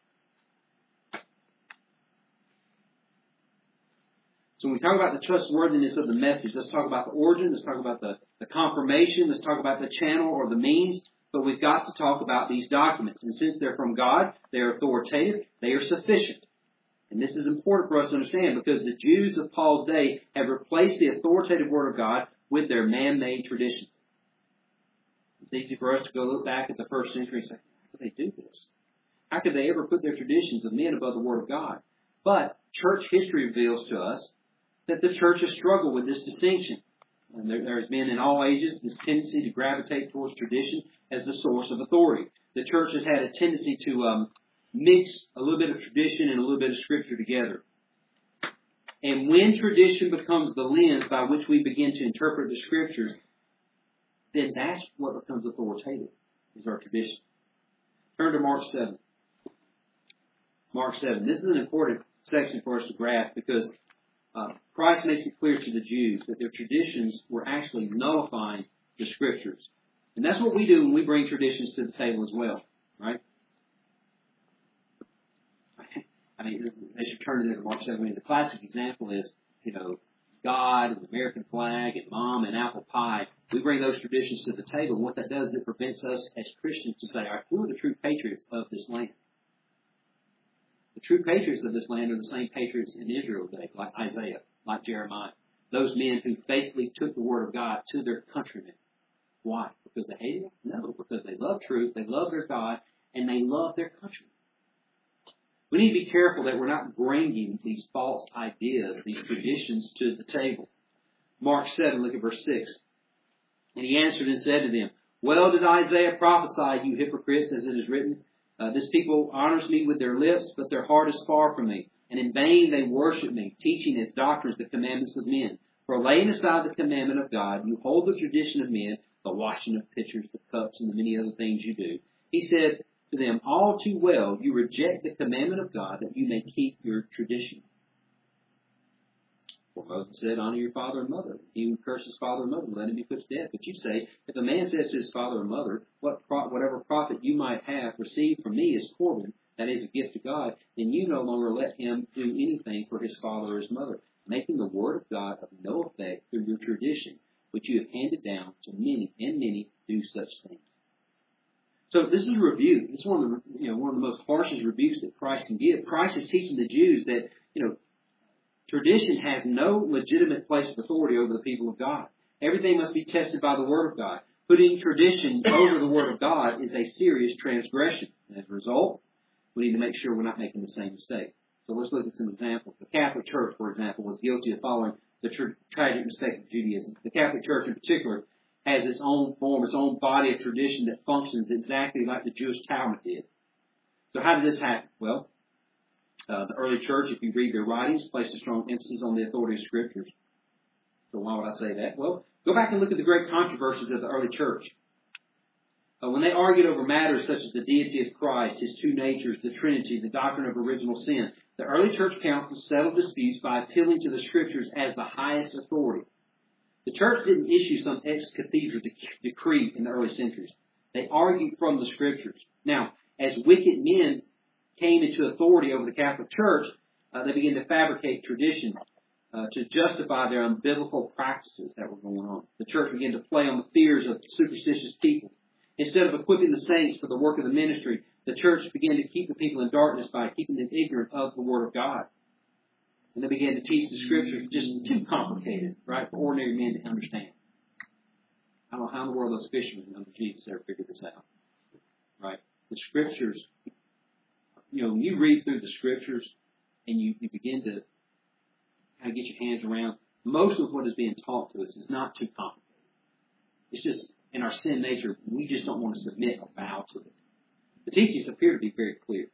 So when we talk about the trustworthiness of the message, let's talk about the origin, let's talk about the, the confirmation, let's talk about the channel or the means, but we've got to talk about these documents. And since they're from God, they're authoritative, they are sufficient. And this is important for us to understand because the Jews of Paul's day have replaced the authoritative Word of God with their man-made traditions. It's easy for us to go look back at the first century and say, how could they do this? How could they ever put their traditions of men above the Word of God? But church history reveals to us that the church has struggled with this distinction. And there, there has been in all ages this tendency to gravitate towards tradition as the source of authority. The church has had a tendency to um, mix a little bit of tradition and a little bit of Scripture together. And when tradition becomes the lens by which we begin to interpret the Scriptures, then that's what becomes authoritative, is our tradition. Turn to Mark seven. Mark seven. This is an important section for us to grasp because Uh, Christ makes it clear to the Jews that their traditions were actually nullifying the Scriptures. And that's what we do when we bring traditions to the table as well, right? I mean, they should turn it into Mark seven. I mean, the classic example is, you know, God and the American flag and mom and apple pie. We bring those traditions to the table. And what that does is it prevents us as Christians to say, all right, who are the true patriots of this land? The true patriots of this land are the same patriots in Israel today, like Isaiah, like Jeremiah. Those men who faithfully took the Word of God to their countrymen. Why? Because they hated them? No, because they love truth, they love their God, and they love their country. We need to be careful that we're not bringing these false ideas, these traditions to the table. Mark seven, look at verse six. And he answered and said to them, well did Isaiah prophesy, you hypocrites, as it is written, uh, this people honors me with their lips, but their heart is far from me. And in vain they worship me, teaching as doctrines the commandments of men. For laying aside the commandment of God, you hold the tradition of men, the washing of pitchers, the cups, and the many other things you do. He said to them, all too well, you reject the commandment of God that you may keep your tradition. For Moses said, honor your father and mother. He who curses father and mother, let him be put to death. But you say, if a man says to his father or mother, what pro- whatever profit you might have received from me is Corban, that is a gift to God, then you no longer let him do anything for his father or his mother, making the word of God of no effect through your tradition, which you have handed down to many, and many do such things. So this is a rebuke. It's one of the, you know, one of the most harshest rebukes that Christ can give. Christ is teaching the Jews that, you know, tradition has no legitimate place of authority over the people of God. Everything must be tested by the Word of God. Putting tradition over the Word of God is a serious transgression. And as a result, we need to make sure we're not making the same mistake. So let's look at some examples. The Catholic Church, for example, was guilty of following the tra- tragic mistake of Judaism. The Catholic Church in particular has its own form, its own body of tradition that functions exactly like the Jewish Talmud did. So how did this happen? Well, Uh, the early church, if you read their writings, placed a strong emphasis on the authority of Scriptures. So why would I say that? Well, go back and look at the great controversies of the early church. Uh, when they argued over matters such as the deity of Christ, His two natures, the Trinity, the doctrine of original sin, the early church councils settled disputes by appealing to the Scriptures as the highest authority. The church didn't issue some ex-cathedra decree in the early centuries. They argued from the Scriptures. Now, as wicked men came into authority over the Catholic Church, uh, they began to fabricate tradition uh, to justify their unbiblical practices that were going on. The church began to play on the fears of superstitious people. Instead of equipping the saints for the work of the ministry, the church began to keep the people in darkness by keeping them ignorant of the Word of God. And they began to teach the Scriptures just too complicated, right, for ordinary men to understand. I don't know how in the world those fishermen under Jesus ever figured this out, right? The Scriptures, you know, when you read through the Scriptures and you, you begin to kind of get your hands around, most of what is being taught to us is not too complicated. It's just, in our sin nature, we just don't want to submit or bow to it. The teachings appear to be very clear.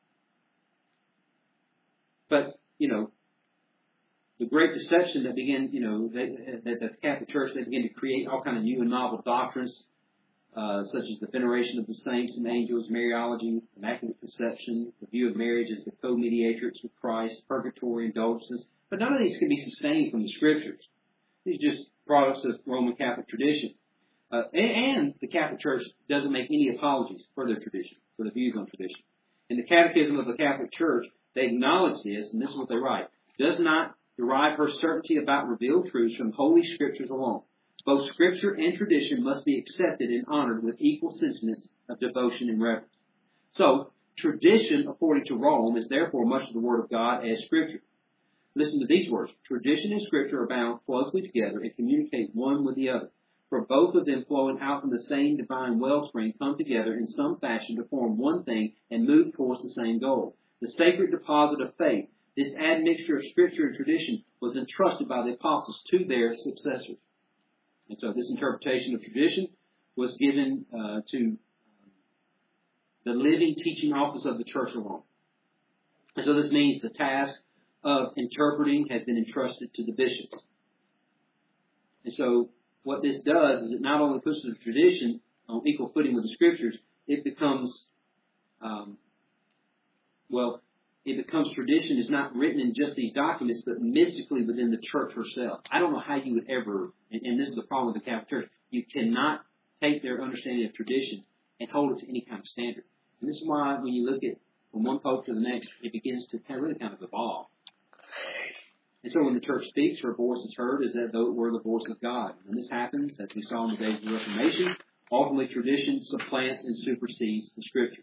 But, you know, the great deception that began, you know, that, that the Catholic Church, they began to create all kind of new and novel doctrines, Uh, such as the veneration of the saints and angels, Mariology, Immaculate Conception, the view of marriage as the co-mediatrix with Christ, purgatory, indulgences. But none of these can be sustained from the Scriptures. These are just products of Roman Catholic tradition. Uh, and, and the Catholic Church doesn't make any apologies for their tradition, for the views on tradition. In the Catechism of the Catholic Church, they acknowledge this, and this is what they write. Does not derive her certainty about revealed truths from Holy Scriptures alone. Both Scripture and tradition must be accepted and honored with equal sentiments of devotion and reverence. So, tradition, according to Rome, is therefore much of the Word of God as Scripture. Listen to these words. Tradition and Scripture are bound closely together and communicate one with the other. For both of them flowing out from the same divine wellspring come together in some fashion to form one thing and move towards the same goal. The sacred deposit of faith, this admixture of Scripture and tradition, was entrusted by the apostles to their successors. And so this interpretation of tradition was given uh, to um, the living teaching office of the church alone. And so this means the task of interpreting has been entrusted to the bishops. And so what this does is it not only puts the tradition on equal footing with the Scriptures, it becomes, um, well, it becomes tradition is not written in just these documents, but mystically within the church herself. I don't know how you would ever, and, and this is the problem with the Catholic Church, you cannot take their understanding of tradition and hold it to any kind of standard. And this is why when you look at from one pope to the next, it begins to kind of really kind of evolve. And so when the church speaks, her voice is heard as though it were the voice of God. When this happens, as we saw in the days of the Reformation, ultimately tradition supplants and supersedes the Scriptures.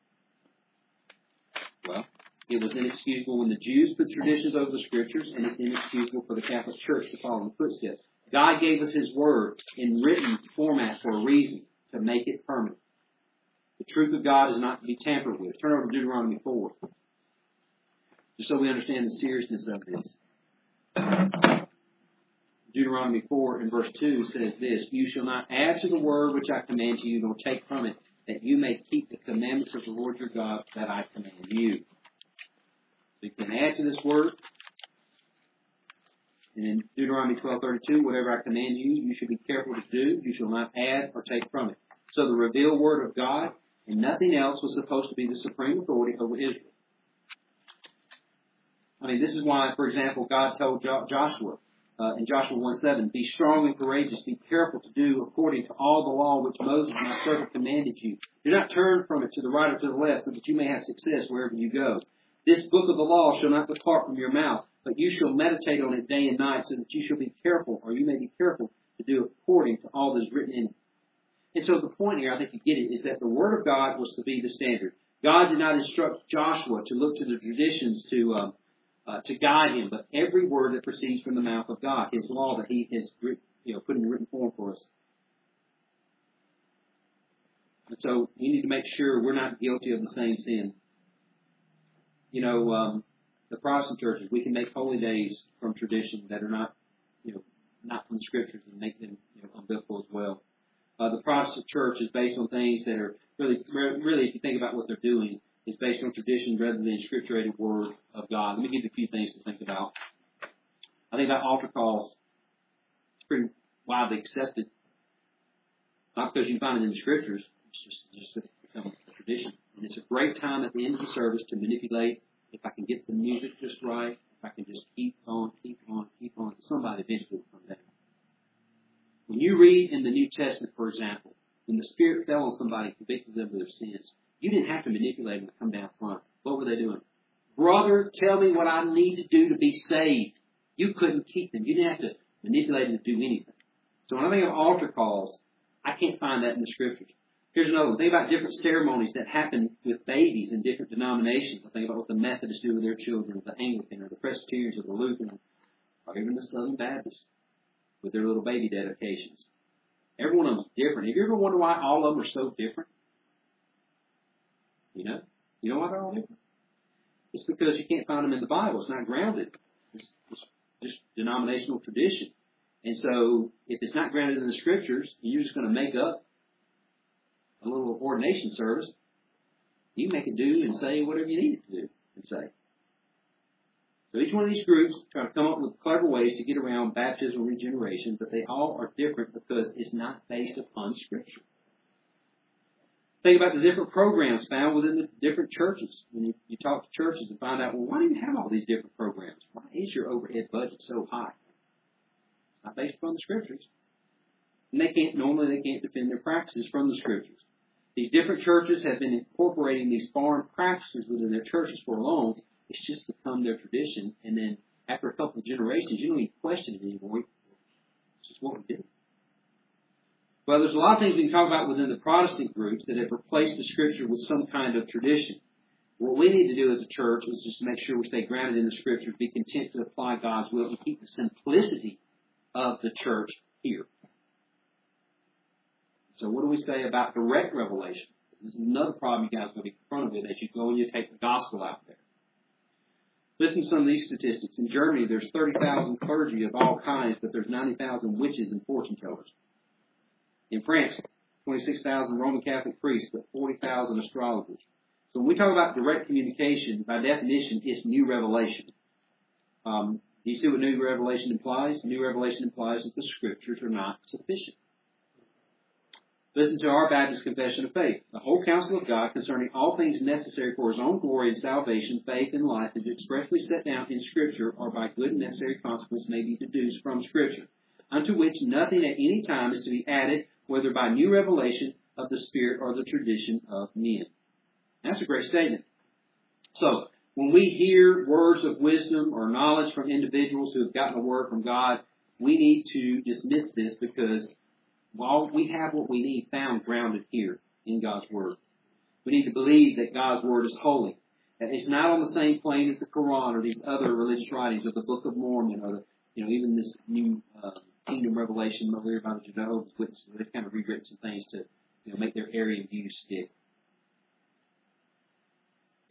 Well, it was inexcusable when the Jews put traditions over the Scriptures, and it's inexcusable for the Catholic Church to follow in the footsteps. God gave us His Word in written format for a reason, to make it permanent. The truth of God is not to be tampered with. Turn over to Deuteronomy four. just so we understand the seriousness of this. Deuteronomy four and verse two says this, "You shall not add to the word which I command you, nor take from it, that you may keep the commandments of the Lord your God that I command you." So you can add to this word. And in Deuteronomy twelve thirty-two, "Whatever I command you, you should be careful to do. You shall not add or take from it." So the revealed word of God and nothing else was supposed to be the supreme authority over Israel. I mean, this is why, for example, God told jo- Joshua uh, in Joshua one seven, "Be strong and courageous. Be careful to do according to all the law which Moses my servant commanded you. Do not turn from it to the right or to the left, so that you may have success wherever you go. This book of the law shall not depart from your mouth, but you shall meditate on it day and night, so that you shall be careful, or you may be careful to do according to all that is written in it." And so the point here, I think you get it, is that the Word of God was to be the standard. God did not instruct Joshua to look to the traditions to um, uh, to guide him, but every word that proceeds from the mouth of God, His law that He has you know put in written form for us. And so we need to make sure we're not guilty of the same sin. You know, um, the Protestant churches, we can make holy days from tradition that are not, you know, not from the Scriptures, and make them you know, unbiblical as well. Uh, the Protestant church is based on things that are really, really, if you think about what they're doing, is based on tradition rather than scripturated word of God. Let me give you a few things to think about. I think about altar calls. It's pretty widely accepted. Not because you find it in the Scriptures. It's just, just become a tradition. And it's a great time at the end of the service to manipulate. If I can get the music just right, if I can just keep on, keep on, keep on, somebody eventually will come down. When you read in the New Testament, for example, when the Spirit fell on somebody and convicted them of their sins, you didn't have to manipulate them to come down front. What were they doing? "Brother, tell me what I need to do to be saved." You couldn't keep them. You didn't have to manipulate them to do anything. So when I think of altar calls, I can't find that in the Scriptures. Here's another one. Think about different ceremonies that happen with babies in different denominations. I think about what the Methodists do with their children, or the Anglican, or the Presbyterians, or the Lutheran, or even the Southern Baptists with their little baby dedications. Every one of them is different. Have you ever wondered why all of them are so different? You know? You know why they're all different? It's because you can't find them in the Bible. It's not grounded. It's, it's just denominational tradition. And so, if it's not grounded in the Scriptures, and you're just going to make up a little ordination service, you make it do and say whatever you need it to do and say. So each one of these groups try to come up with clever ways to get around baptism and regeneration, but they all are different because it's not based upon Scripture. Think about the different programs found within the different churches. When you, you talk to churches and find out, well, why do you have all these different programs? Why is your overhead budget so high? It's not based upon the Scriptures. And they can't, normally they can't defend their practices from the Scriptures. These different churches have been incorporating these foreign practices within their churches for long. It's just become their tradition. And then after a couple of generations, you don't even question it anymore. It's just what we do. Well, there's a lot of things we can talk about within the Protestant groups that have replaced the Scripture with some kind of tradition. What we need to do as a church is just make sure we stay grounded in the Scripture, be content to apply God's will, and keep the simplicity of the church here. So what do we say about direct revelation? This is another problem you guys are going to be confronted with as you go and you take the gospel out there. Listen to some of these statistics. In Germany, there's thirty thousand clergy of all kinds, but there's ninety thousand witches and fortune tellers. In France, twenty-six thousand Roman Catholic priests, but forty thousand astrologers. So when we talk about direct communication, by definition, it's new revelation. Um, do you see what new revelation implies? New revelation implies that the Scriptures are not sufficient. Listen to our Baptist Confession of Faith. The whole counsel of God concerning all things necessary for His own glory and salvation, faith, and life is expressly set down in Scripture, or by good and necessary consequence may be deduced from Scripture, unto which nothing at any time is to be added, whether by new revelation of the Spirit or the tradition of men. That's a great statement. So, when we hear words of wisdom or knowledge from individuals who have gotten a word from God, we need to dismiss this because well, we have what we need found grounded here in God's Word. We need to believe that God's Word is holy. That it's not on the same plane as the Quran or these other religious writings or the Book of Mormon or the, you know, even this new uh, Kingdom Revelation over here by the Jehovah's Witnesses. They've kind of rewritten some things to, you know, make their Arian views stick.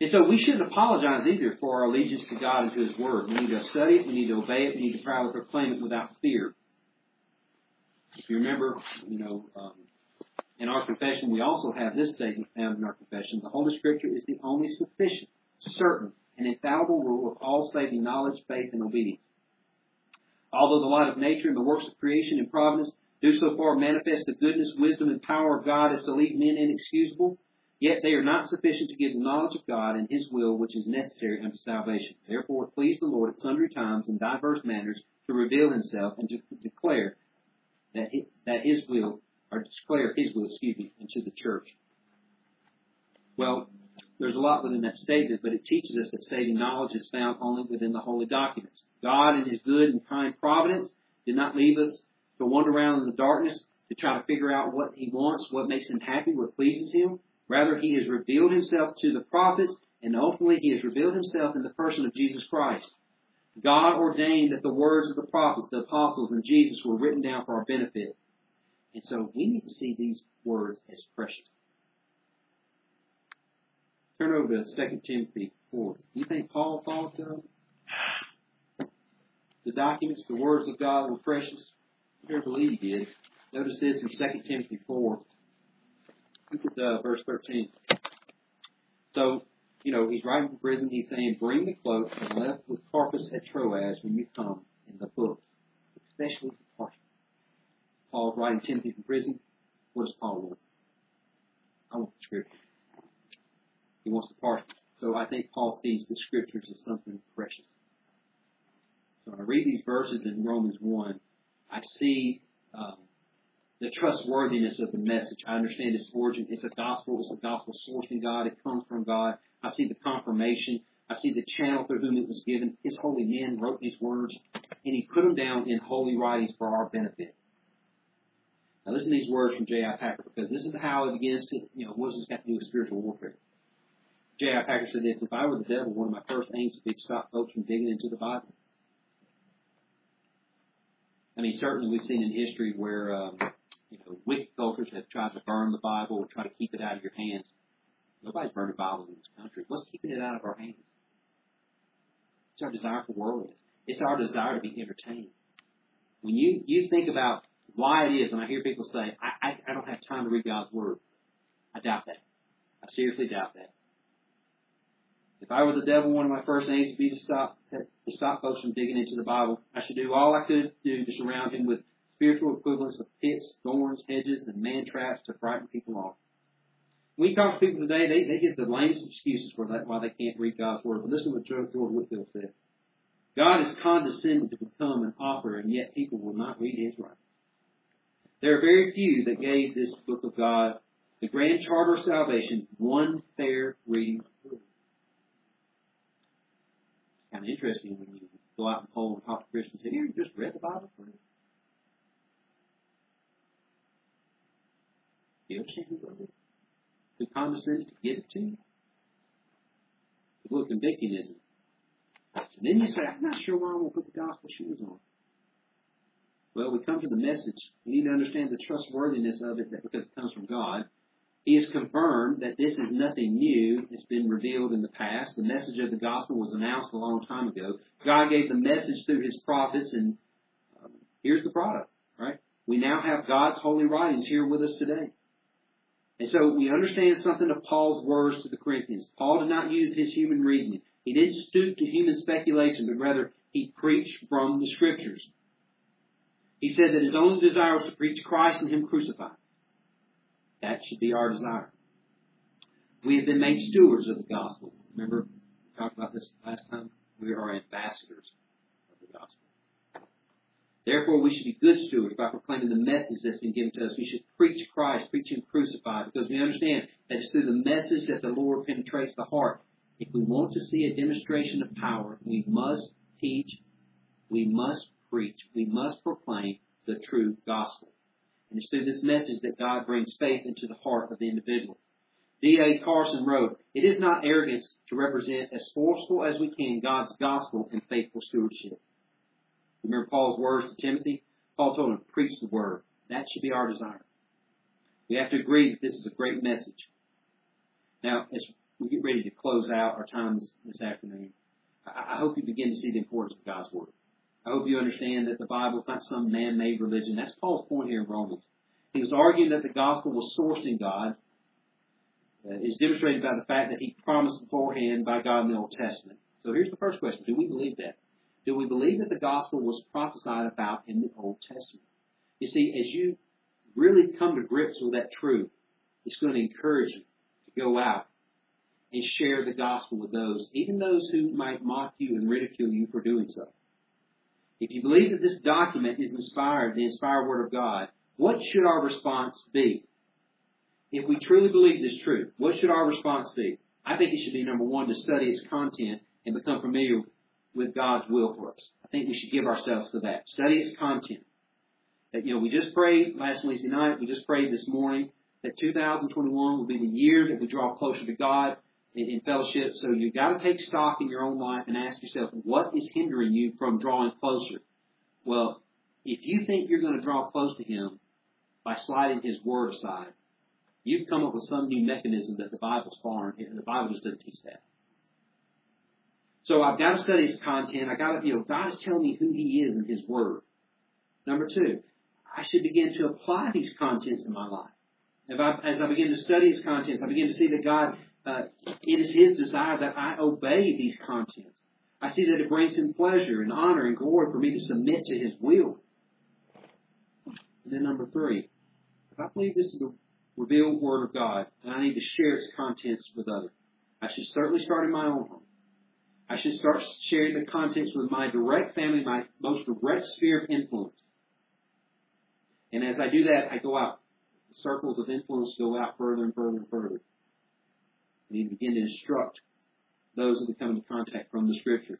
And so we shouldn't apologize either for our allegiance to God and to His Word. We need to study it. We need to obey it. We need to proudly proclaim it without fear. If you remember, you know, um, in our confession, we also have this statement found in our confession. The Holy Scripture is the only sufficient, certain, and infallible rule of all saving knowledge, faith, and obedience. Although the light of nature and the works of creation and providence do so far manifest the goodness, wisdom, and power of God as to leave men inexcusable, yet they are not sufficient to give the knowledge of God and His will which is necessary unto salvation. Therefore it pleased the Lord at sundry times in diverse manners to reveal Himself and to declare that His, that His will, or declare His will, excuse me, into the church. Well, there's a lot within that statement, but it teaches us that saving knowledge is found only within the holy documents. God in His good and kind providence did not leave us to wander around in the darkness to try to figure out what He wants, what makes Him happy, what pleases Him. Rather, He has revealed Himself to the prophets, and ultimately He has revealed Himself in the person of Jesus Christ. God ordained that the words of the prophets, the apostles, and Jesus were written down for our benefit. And so we need to see these words as precious. Turn over to Second Timothy four. Do you think Paul thought uh, the documents, the words of God were precious? I don't believe he did. Notice this in Second Timothy four. Look at uh, verse thirteen. So, you know, he's writing from prison. He's saying, bring the cloak and left with Carpus at Troas when you come in the books, especially the parchment. Paul's writing Timothy from prison. What does Paul want? I want the Scripture. He wants the parchment. So I think Paul sees the Scriptures as something precious. So when I read these verses in Romans one, I see um, the trustworthiness of the message. I understand its origin. It's a gospel. It's a gospel sourced in God. It comes from God. I see the confirmation. I see the channel through whom it was given. His holy men wrote these words, and He put them down in holy writings for our benefit. Now listen to these words from J I Packer, because this is how it begins to, you know, what does this got to do with spiritual warfare? J I Packer said this: if I were the devil, one of my first aims would be to stop folks from digging into the Bible. I mean, certainly we've seen in history where, um, you know, wicked cultures have tried to burn the Bible or try to keep it out of your hands. Nobody's burning Bibles in this country. What's keeping it out of our hands? It's our desire for worldliness. It's our desire to be entertained. When you, you think about why it is, and I hear people say, I, I, I don't have time to read God's Word. I doubt that. I seriously doubt that. If I were the devil, one of my first aims would be to stop to stop folks from digging into the Bible. I should do all I could do to surround him with spiritual equivalents of pits, thorns, hedges, and man traps to frighten people off. When you talk to people today, they, they give the lamest excuses for that, why they can't read God's Word. But listen to what George Whitefield said. God has condescended to become an author, and yet people will not read His writings. There are very few that gave this book of God, the grand charter of salvation, one fair reading. Kind of interesting when you go out and poll and talk to Christians. Have you ever just read the Bible for you? Do you understand who wrote it? Who condescended to give it to you? It's a little convicting, isn't it? And then you say, I'm not sure why I'm going to put the gospel shoes on. Well, we come to the message. We need to understand the trustworthiness of it that because it comes from God. He has confirmed that this is nothing new. It's been revealed in the past. The message of the gospel was announced a long time ago. God gave the message through His prophets, and um, here's the product, right? We now have God's holy writings here with us today. And so we understand something of Paul's words to the Corinthians. Paul did not use his human reasoning. He didn't stoop to human speculation, but rather he preached from the Scriptures. He said that his only desire was to preach Christ and Him crucified. That should be our desire. We have been made stewards of the gospel. Remember, we talked about this last time? We are ambassadors of the gospel. Therefore, we should be good stewards by proclaiming the message that's been given to us. We should preach Christ, preach Him crucified, because we understand that it's through the message that the Lord penetrates the heart. If we want to see a demonstration of power, we must teach, we must preach, we must proclaim the true gospel. And it's through this message that God brings faith into the heart of the individual. D A Carson wrote, it is not arrogance to represent as forceful as we can God's gospel in faithful stewardship. Remember Paul's words to Timothy? Paul told him to preach the word. That should be our desire. We have to agree that this is a great message. Now, as we get ready to close out our time this, this afternoon, I, I hope you begin to see the importance of God's Word. I hope you understand that the Bible is not some man-made religion. That's Paul's point here in Romans. He was arguing that the gospel was sourced in God. Uh, is demonstrated by the fact that he promised beforehand by God in the Old Testament. So here's the first question. Do we believe that? Do we believe that the gospel was prophesied about in the Old Testament? You see, as you really come to grips with that truth, it's going to encourage you to go out and share the gospel with those, even those who might mock you and ridicule you for doing so. If you believe that this document is inspired, the inspired Word of God, what should our response be? If we truly believe this truth, what should our response be? I think it should be, number one, to study its content and become familiar with God's will for us. I think we should give ourselves to that. Study its content. That, you know, we just prayed last Wednesday night, we just prayed this morning that two thousand twenty-one will be the year that we draw closer to God in, in fellowship. So you've got to take stock in your own life and ask yourself, what is hindering you from drawing closer? Well, if you think you're going to draw close to Him by sliding His Word aside, you've come up with some new mechanism that the Bible's foreign, and the Bible just doesn't teach that. So I've got to study His content. I got to, you know, God is telling me who He is in His Word. Number two, I should begin to apply these contents in my life. If I, as I begin to study His contents, I begin to see that God, uh, it is His desire that I obey these contents. I see that it brings Him pleasure and honor and glory for me to submit to His will. And then number three, if I believe this is the revealed Word of God, and I need to share its contents with others, I should certainly start in my own home. I should start sharing the contents with my direct family, my most direct sphere of influence. And as I do that, I go out. The circles of influence go out further and further and further. I need to begin to instruct those that we come into contact from the Scripture.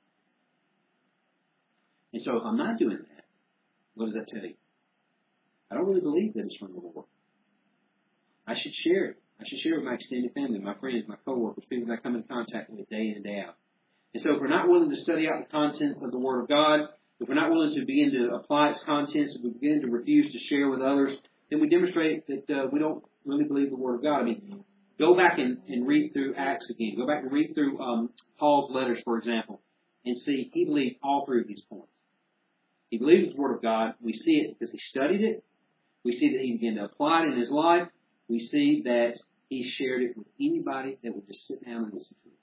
And so if I'm not doing that, what does that tell you? I don't really believe that it's from the Lord. I should share it. I should share it with my extended family, my friends, my coworkers, people that I come in contact with day in and day out. And so if we're not willing to study out the contents of the Word of God, if we're not willing to begin to apply its contents, if we begin to refuse to share with others, then we demonstrate that uh, we don't really believe the Word of God. I mean, go back and, and read through Acts again. Go back and read through um, Paul's letters, for example, and see he believed all three of these points. He believed the Word of God. We see it because he studied it. We see that he began to apply it in his life. We see that he shared it with anybody that would just sit down and listen to it.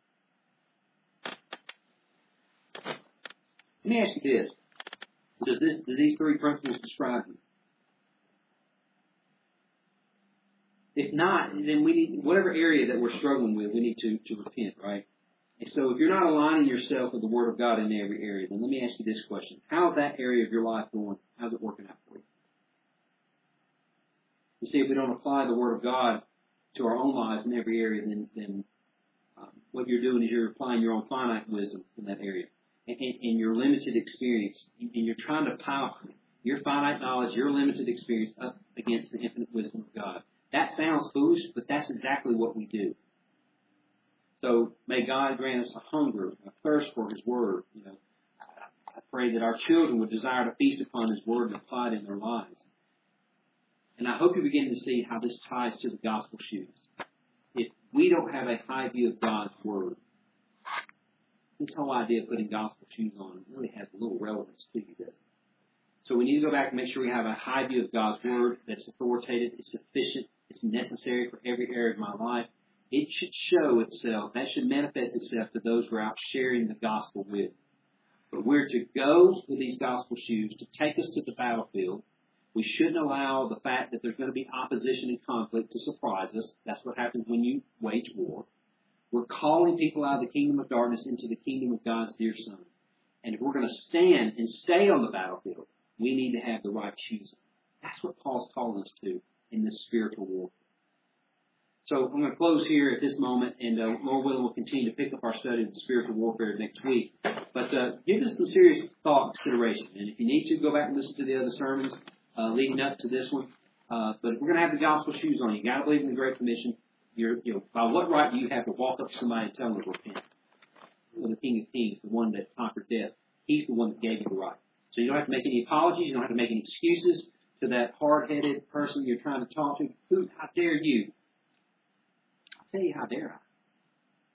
Let me ask you this. Does this, do these three principles describe you? If not, then we need, whatever area that we're struggling with, we need to, to repent, right? And so if you're not aligning yourself with the Word of God in every area, then let me ask you this question. How's that area of your life going? How's it working out for you? You see, if we don't apply the Word of God to our own lives in every area, then, then um, what you're doing is you're applying your own finite wisdom in that area. And, and, and your limited experience, and you're trying to pile your finite knowledge, your limited experience up against the infinite wisdom of God. That sounds foolish, but that's exactly what we do. So may God grant us a hunger, a thirst for His Word. You know, I pray that our children would desire to feast upon His Word and apply it in their lives. And I hope you begin to see how this ties to the gospel shoes. If we don't have a high view of God's Word, this whole idea of putting gospel shoes on really has little relevance to you, doesn't it? So we need to go back and make sure we have a high view of God's Word that's authoritative, it's sufficient, it's necessary for every area of my life. It should show itself, that should manifest itself to those we're out sharing the gospel with. But we're to go with these gospel shoes to take us to the battlefield. We shouldn't allow the fact that there's going to be opposition and conflict to surprise us. That's what happens when you wage war. We're calling people out of the kingdom of darkness into the kingdom of God's dear Son. And if we're going to stand and stay on the battlefield, we need to have the right shoes on. That's what Paul's calling us to in this spiritual warfare. So I'm going to close here at this moment, and uh, Lord willing, we'll continue to pick up our study of spiritual warfare next week. But uh, give this some serious thought and consideration. And if you need to, go back and listen to the other sermons uh, leading up to this one. Uh, but we're going to have the gospel shoes on. You got to believe in the Great Commission. You're, you know, by what right do you have to walk up to somebody and tell them to repent? Well, the King of Kings, the one that conquered death, He's the one that gave you the right. So you don't have to make any apologies. You don't have to make any excuses to that hard-headed person you're trying to talk to. Who? How dare you? I'll tell you how dare I.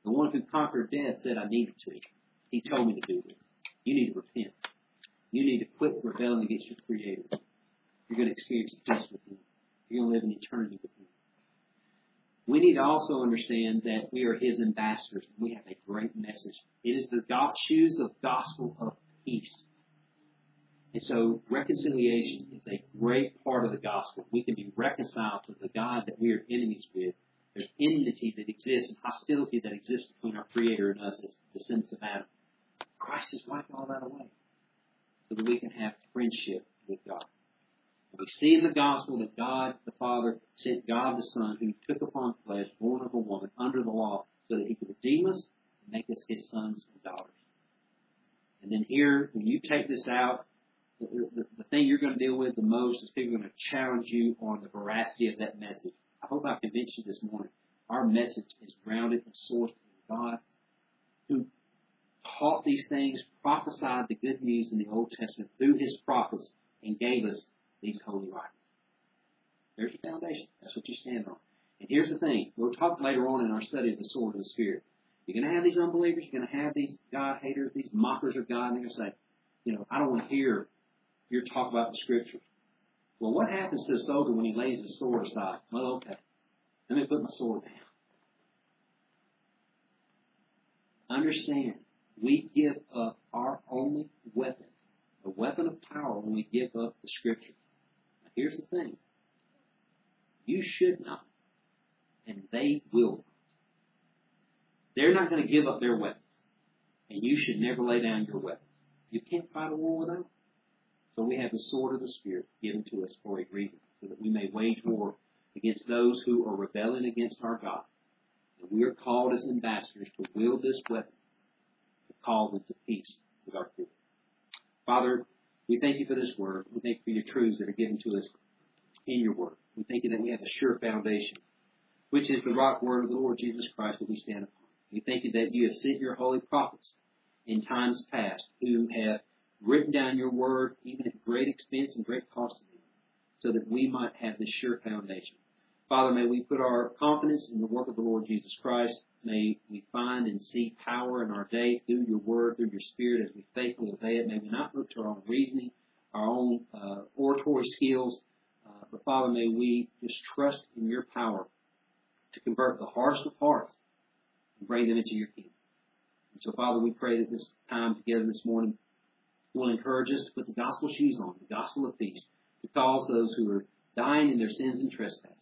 The one who conquered death said, I needed to. He told me to do this. You need to repent. You need to quit rebelling against your Creator. You're going to experience peace with Him. You're going to live in eternity with Him. We need to also understand that we are His ambassadors. And we have a great message. It is the God, choose the gospel of peace. And so reconciliation is a great part of the gospel. We can be reconciled to the God that we are enemies with. There's enmity that exists and hostility that exists between our Creator and us as descendants of Adam. Christ has wiped all that away so that we can have friendship with God. And we see in the gospel that God the Father sent God the Son who took upon flesh, born of a woman, under the law, so that He could redeem us and make us His sons and daughters. And then here, when you take this out, the, the, the thing you're going to deal with the most is people are going to challenge you on the veracity of that message. I hope I convinced you this morning. Our message is grounded and sourced in God, who taught these things, prophesied the good news in the Old Testament through His prophets, and gave us these holy writings. There's your foundation. That's what you stand on. And here's the thing. We'll talk later on in our study of the sword of the Spirit. You're going to have these unbelievers. You're going to have these God haters, these mockers of God. And they're going to say, you know, I don't want to hear your talk about the Scriptures. Well, what happens to a soldier when he lays his sword aside? Well, okay. Let me put my sword down. Understand, we give up our only weapon, the weapon of power, when we give up the Scripture. Now, here's the thing. You should not, and they will not. They're not going to give up their weapons, and you should never lay down your weapons. You can't fight a war without them. So we have the sword of the Spirit given to us for a reason, so that we may wage war against those who are rebelling against our God. And we are called as ambassadors to wield this weapon to call them to peace with our Creator. Father, we thank you for this word. We thank you for your truths that are given to us in your word. We thank you that we have a sure foundation, which is the rock word of the Lord Jesus Christ that we stand upon. We thank you that you have sent your holy prophets in times past who have written down your word even at great expense and great cost to them, so that we might have this sure foundation. Father, may we put our confidence in the work of the Lord Jesus Christ. May we find and see power in our day through your word, through your Spirit, as we faithfully obey it. May we not look to our own reasoning, our own uh, oratory skills, uh, but Father, may we just trust in your power to convert the hardest of hearts and bring them into your kingdom. And so, Father, we pray that this time together this morning will encourage us to put the gospel shoes on, the gospel of peace, to cause those who are dying in their sins and trespasses,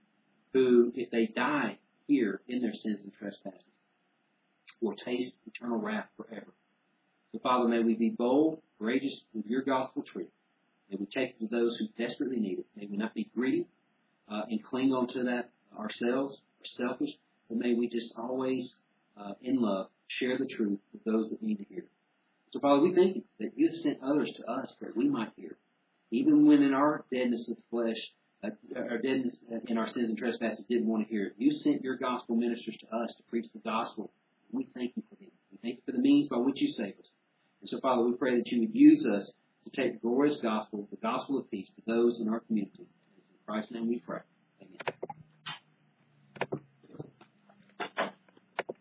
who, if they die here in their sins and trespasses, will taste eternal wrath forever. So, Father, may we be bold, courageous with your gospel truth. May we take it to those who desperately need it. May we not be greedy uh, and cling on to that ourselves, or selfish, but may we just always, uh, in love, share the truth with those that need to hear it. So, Father, we thank you that you have sent others to us that we might hear. Even when in our deadness of flesh, uh, our deadness in our sins and trespasses didn't want to hear it, you sent your gospel ministers to us to preach the gospel. We thank you for them. We thank you for the means by which you save us. And so, Father, we pray that you would use us to take the glorious gospel, the gospel of peace, to those in our community. In Christ's name we pray.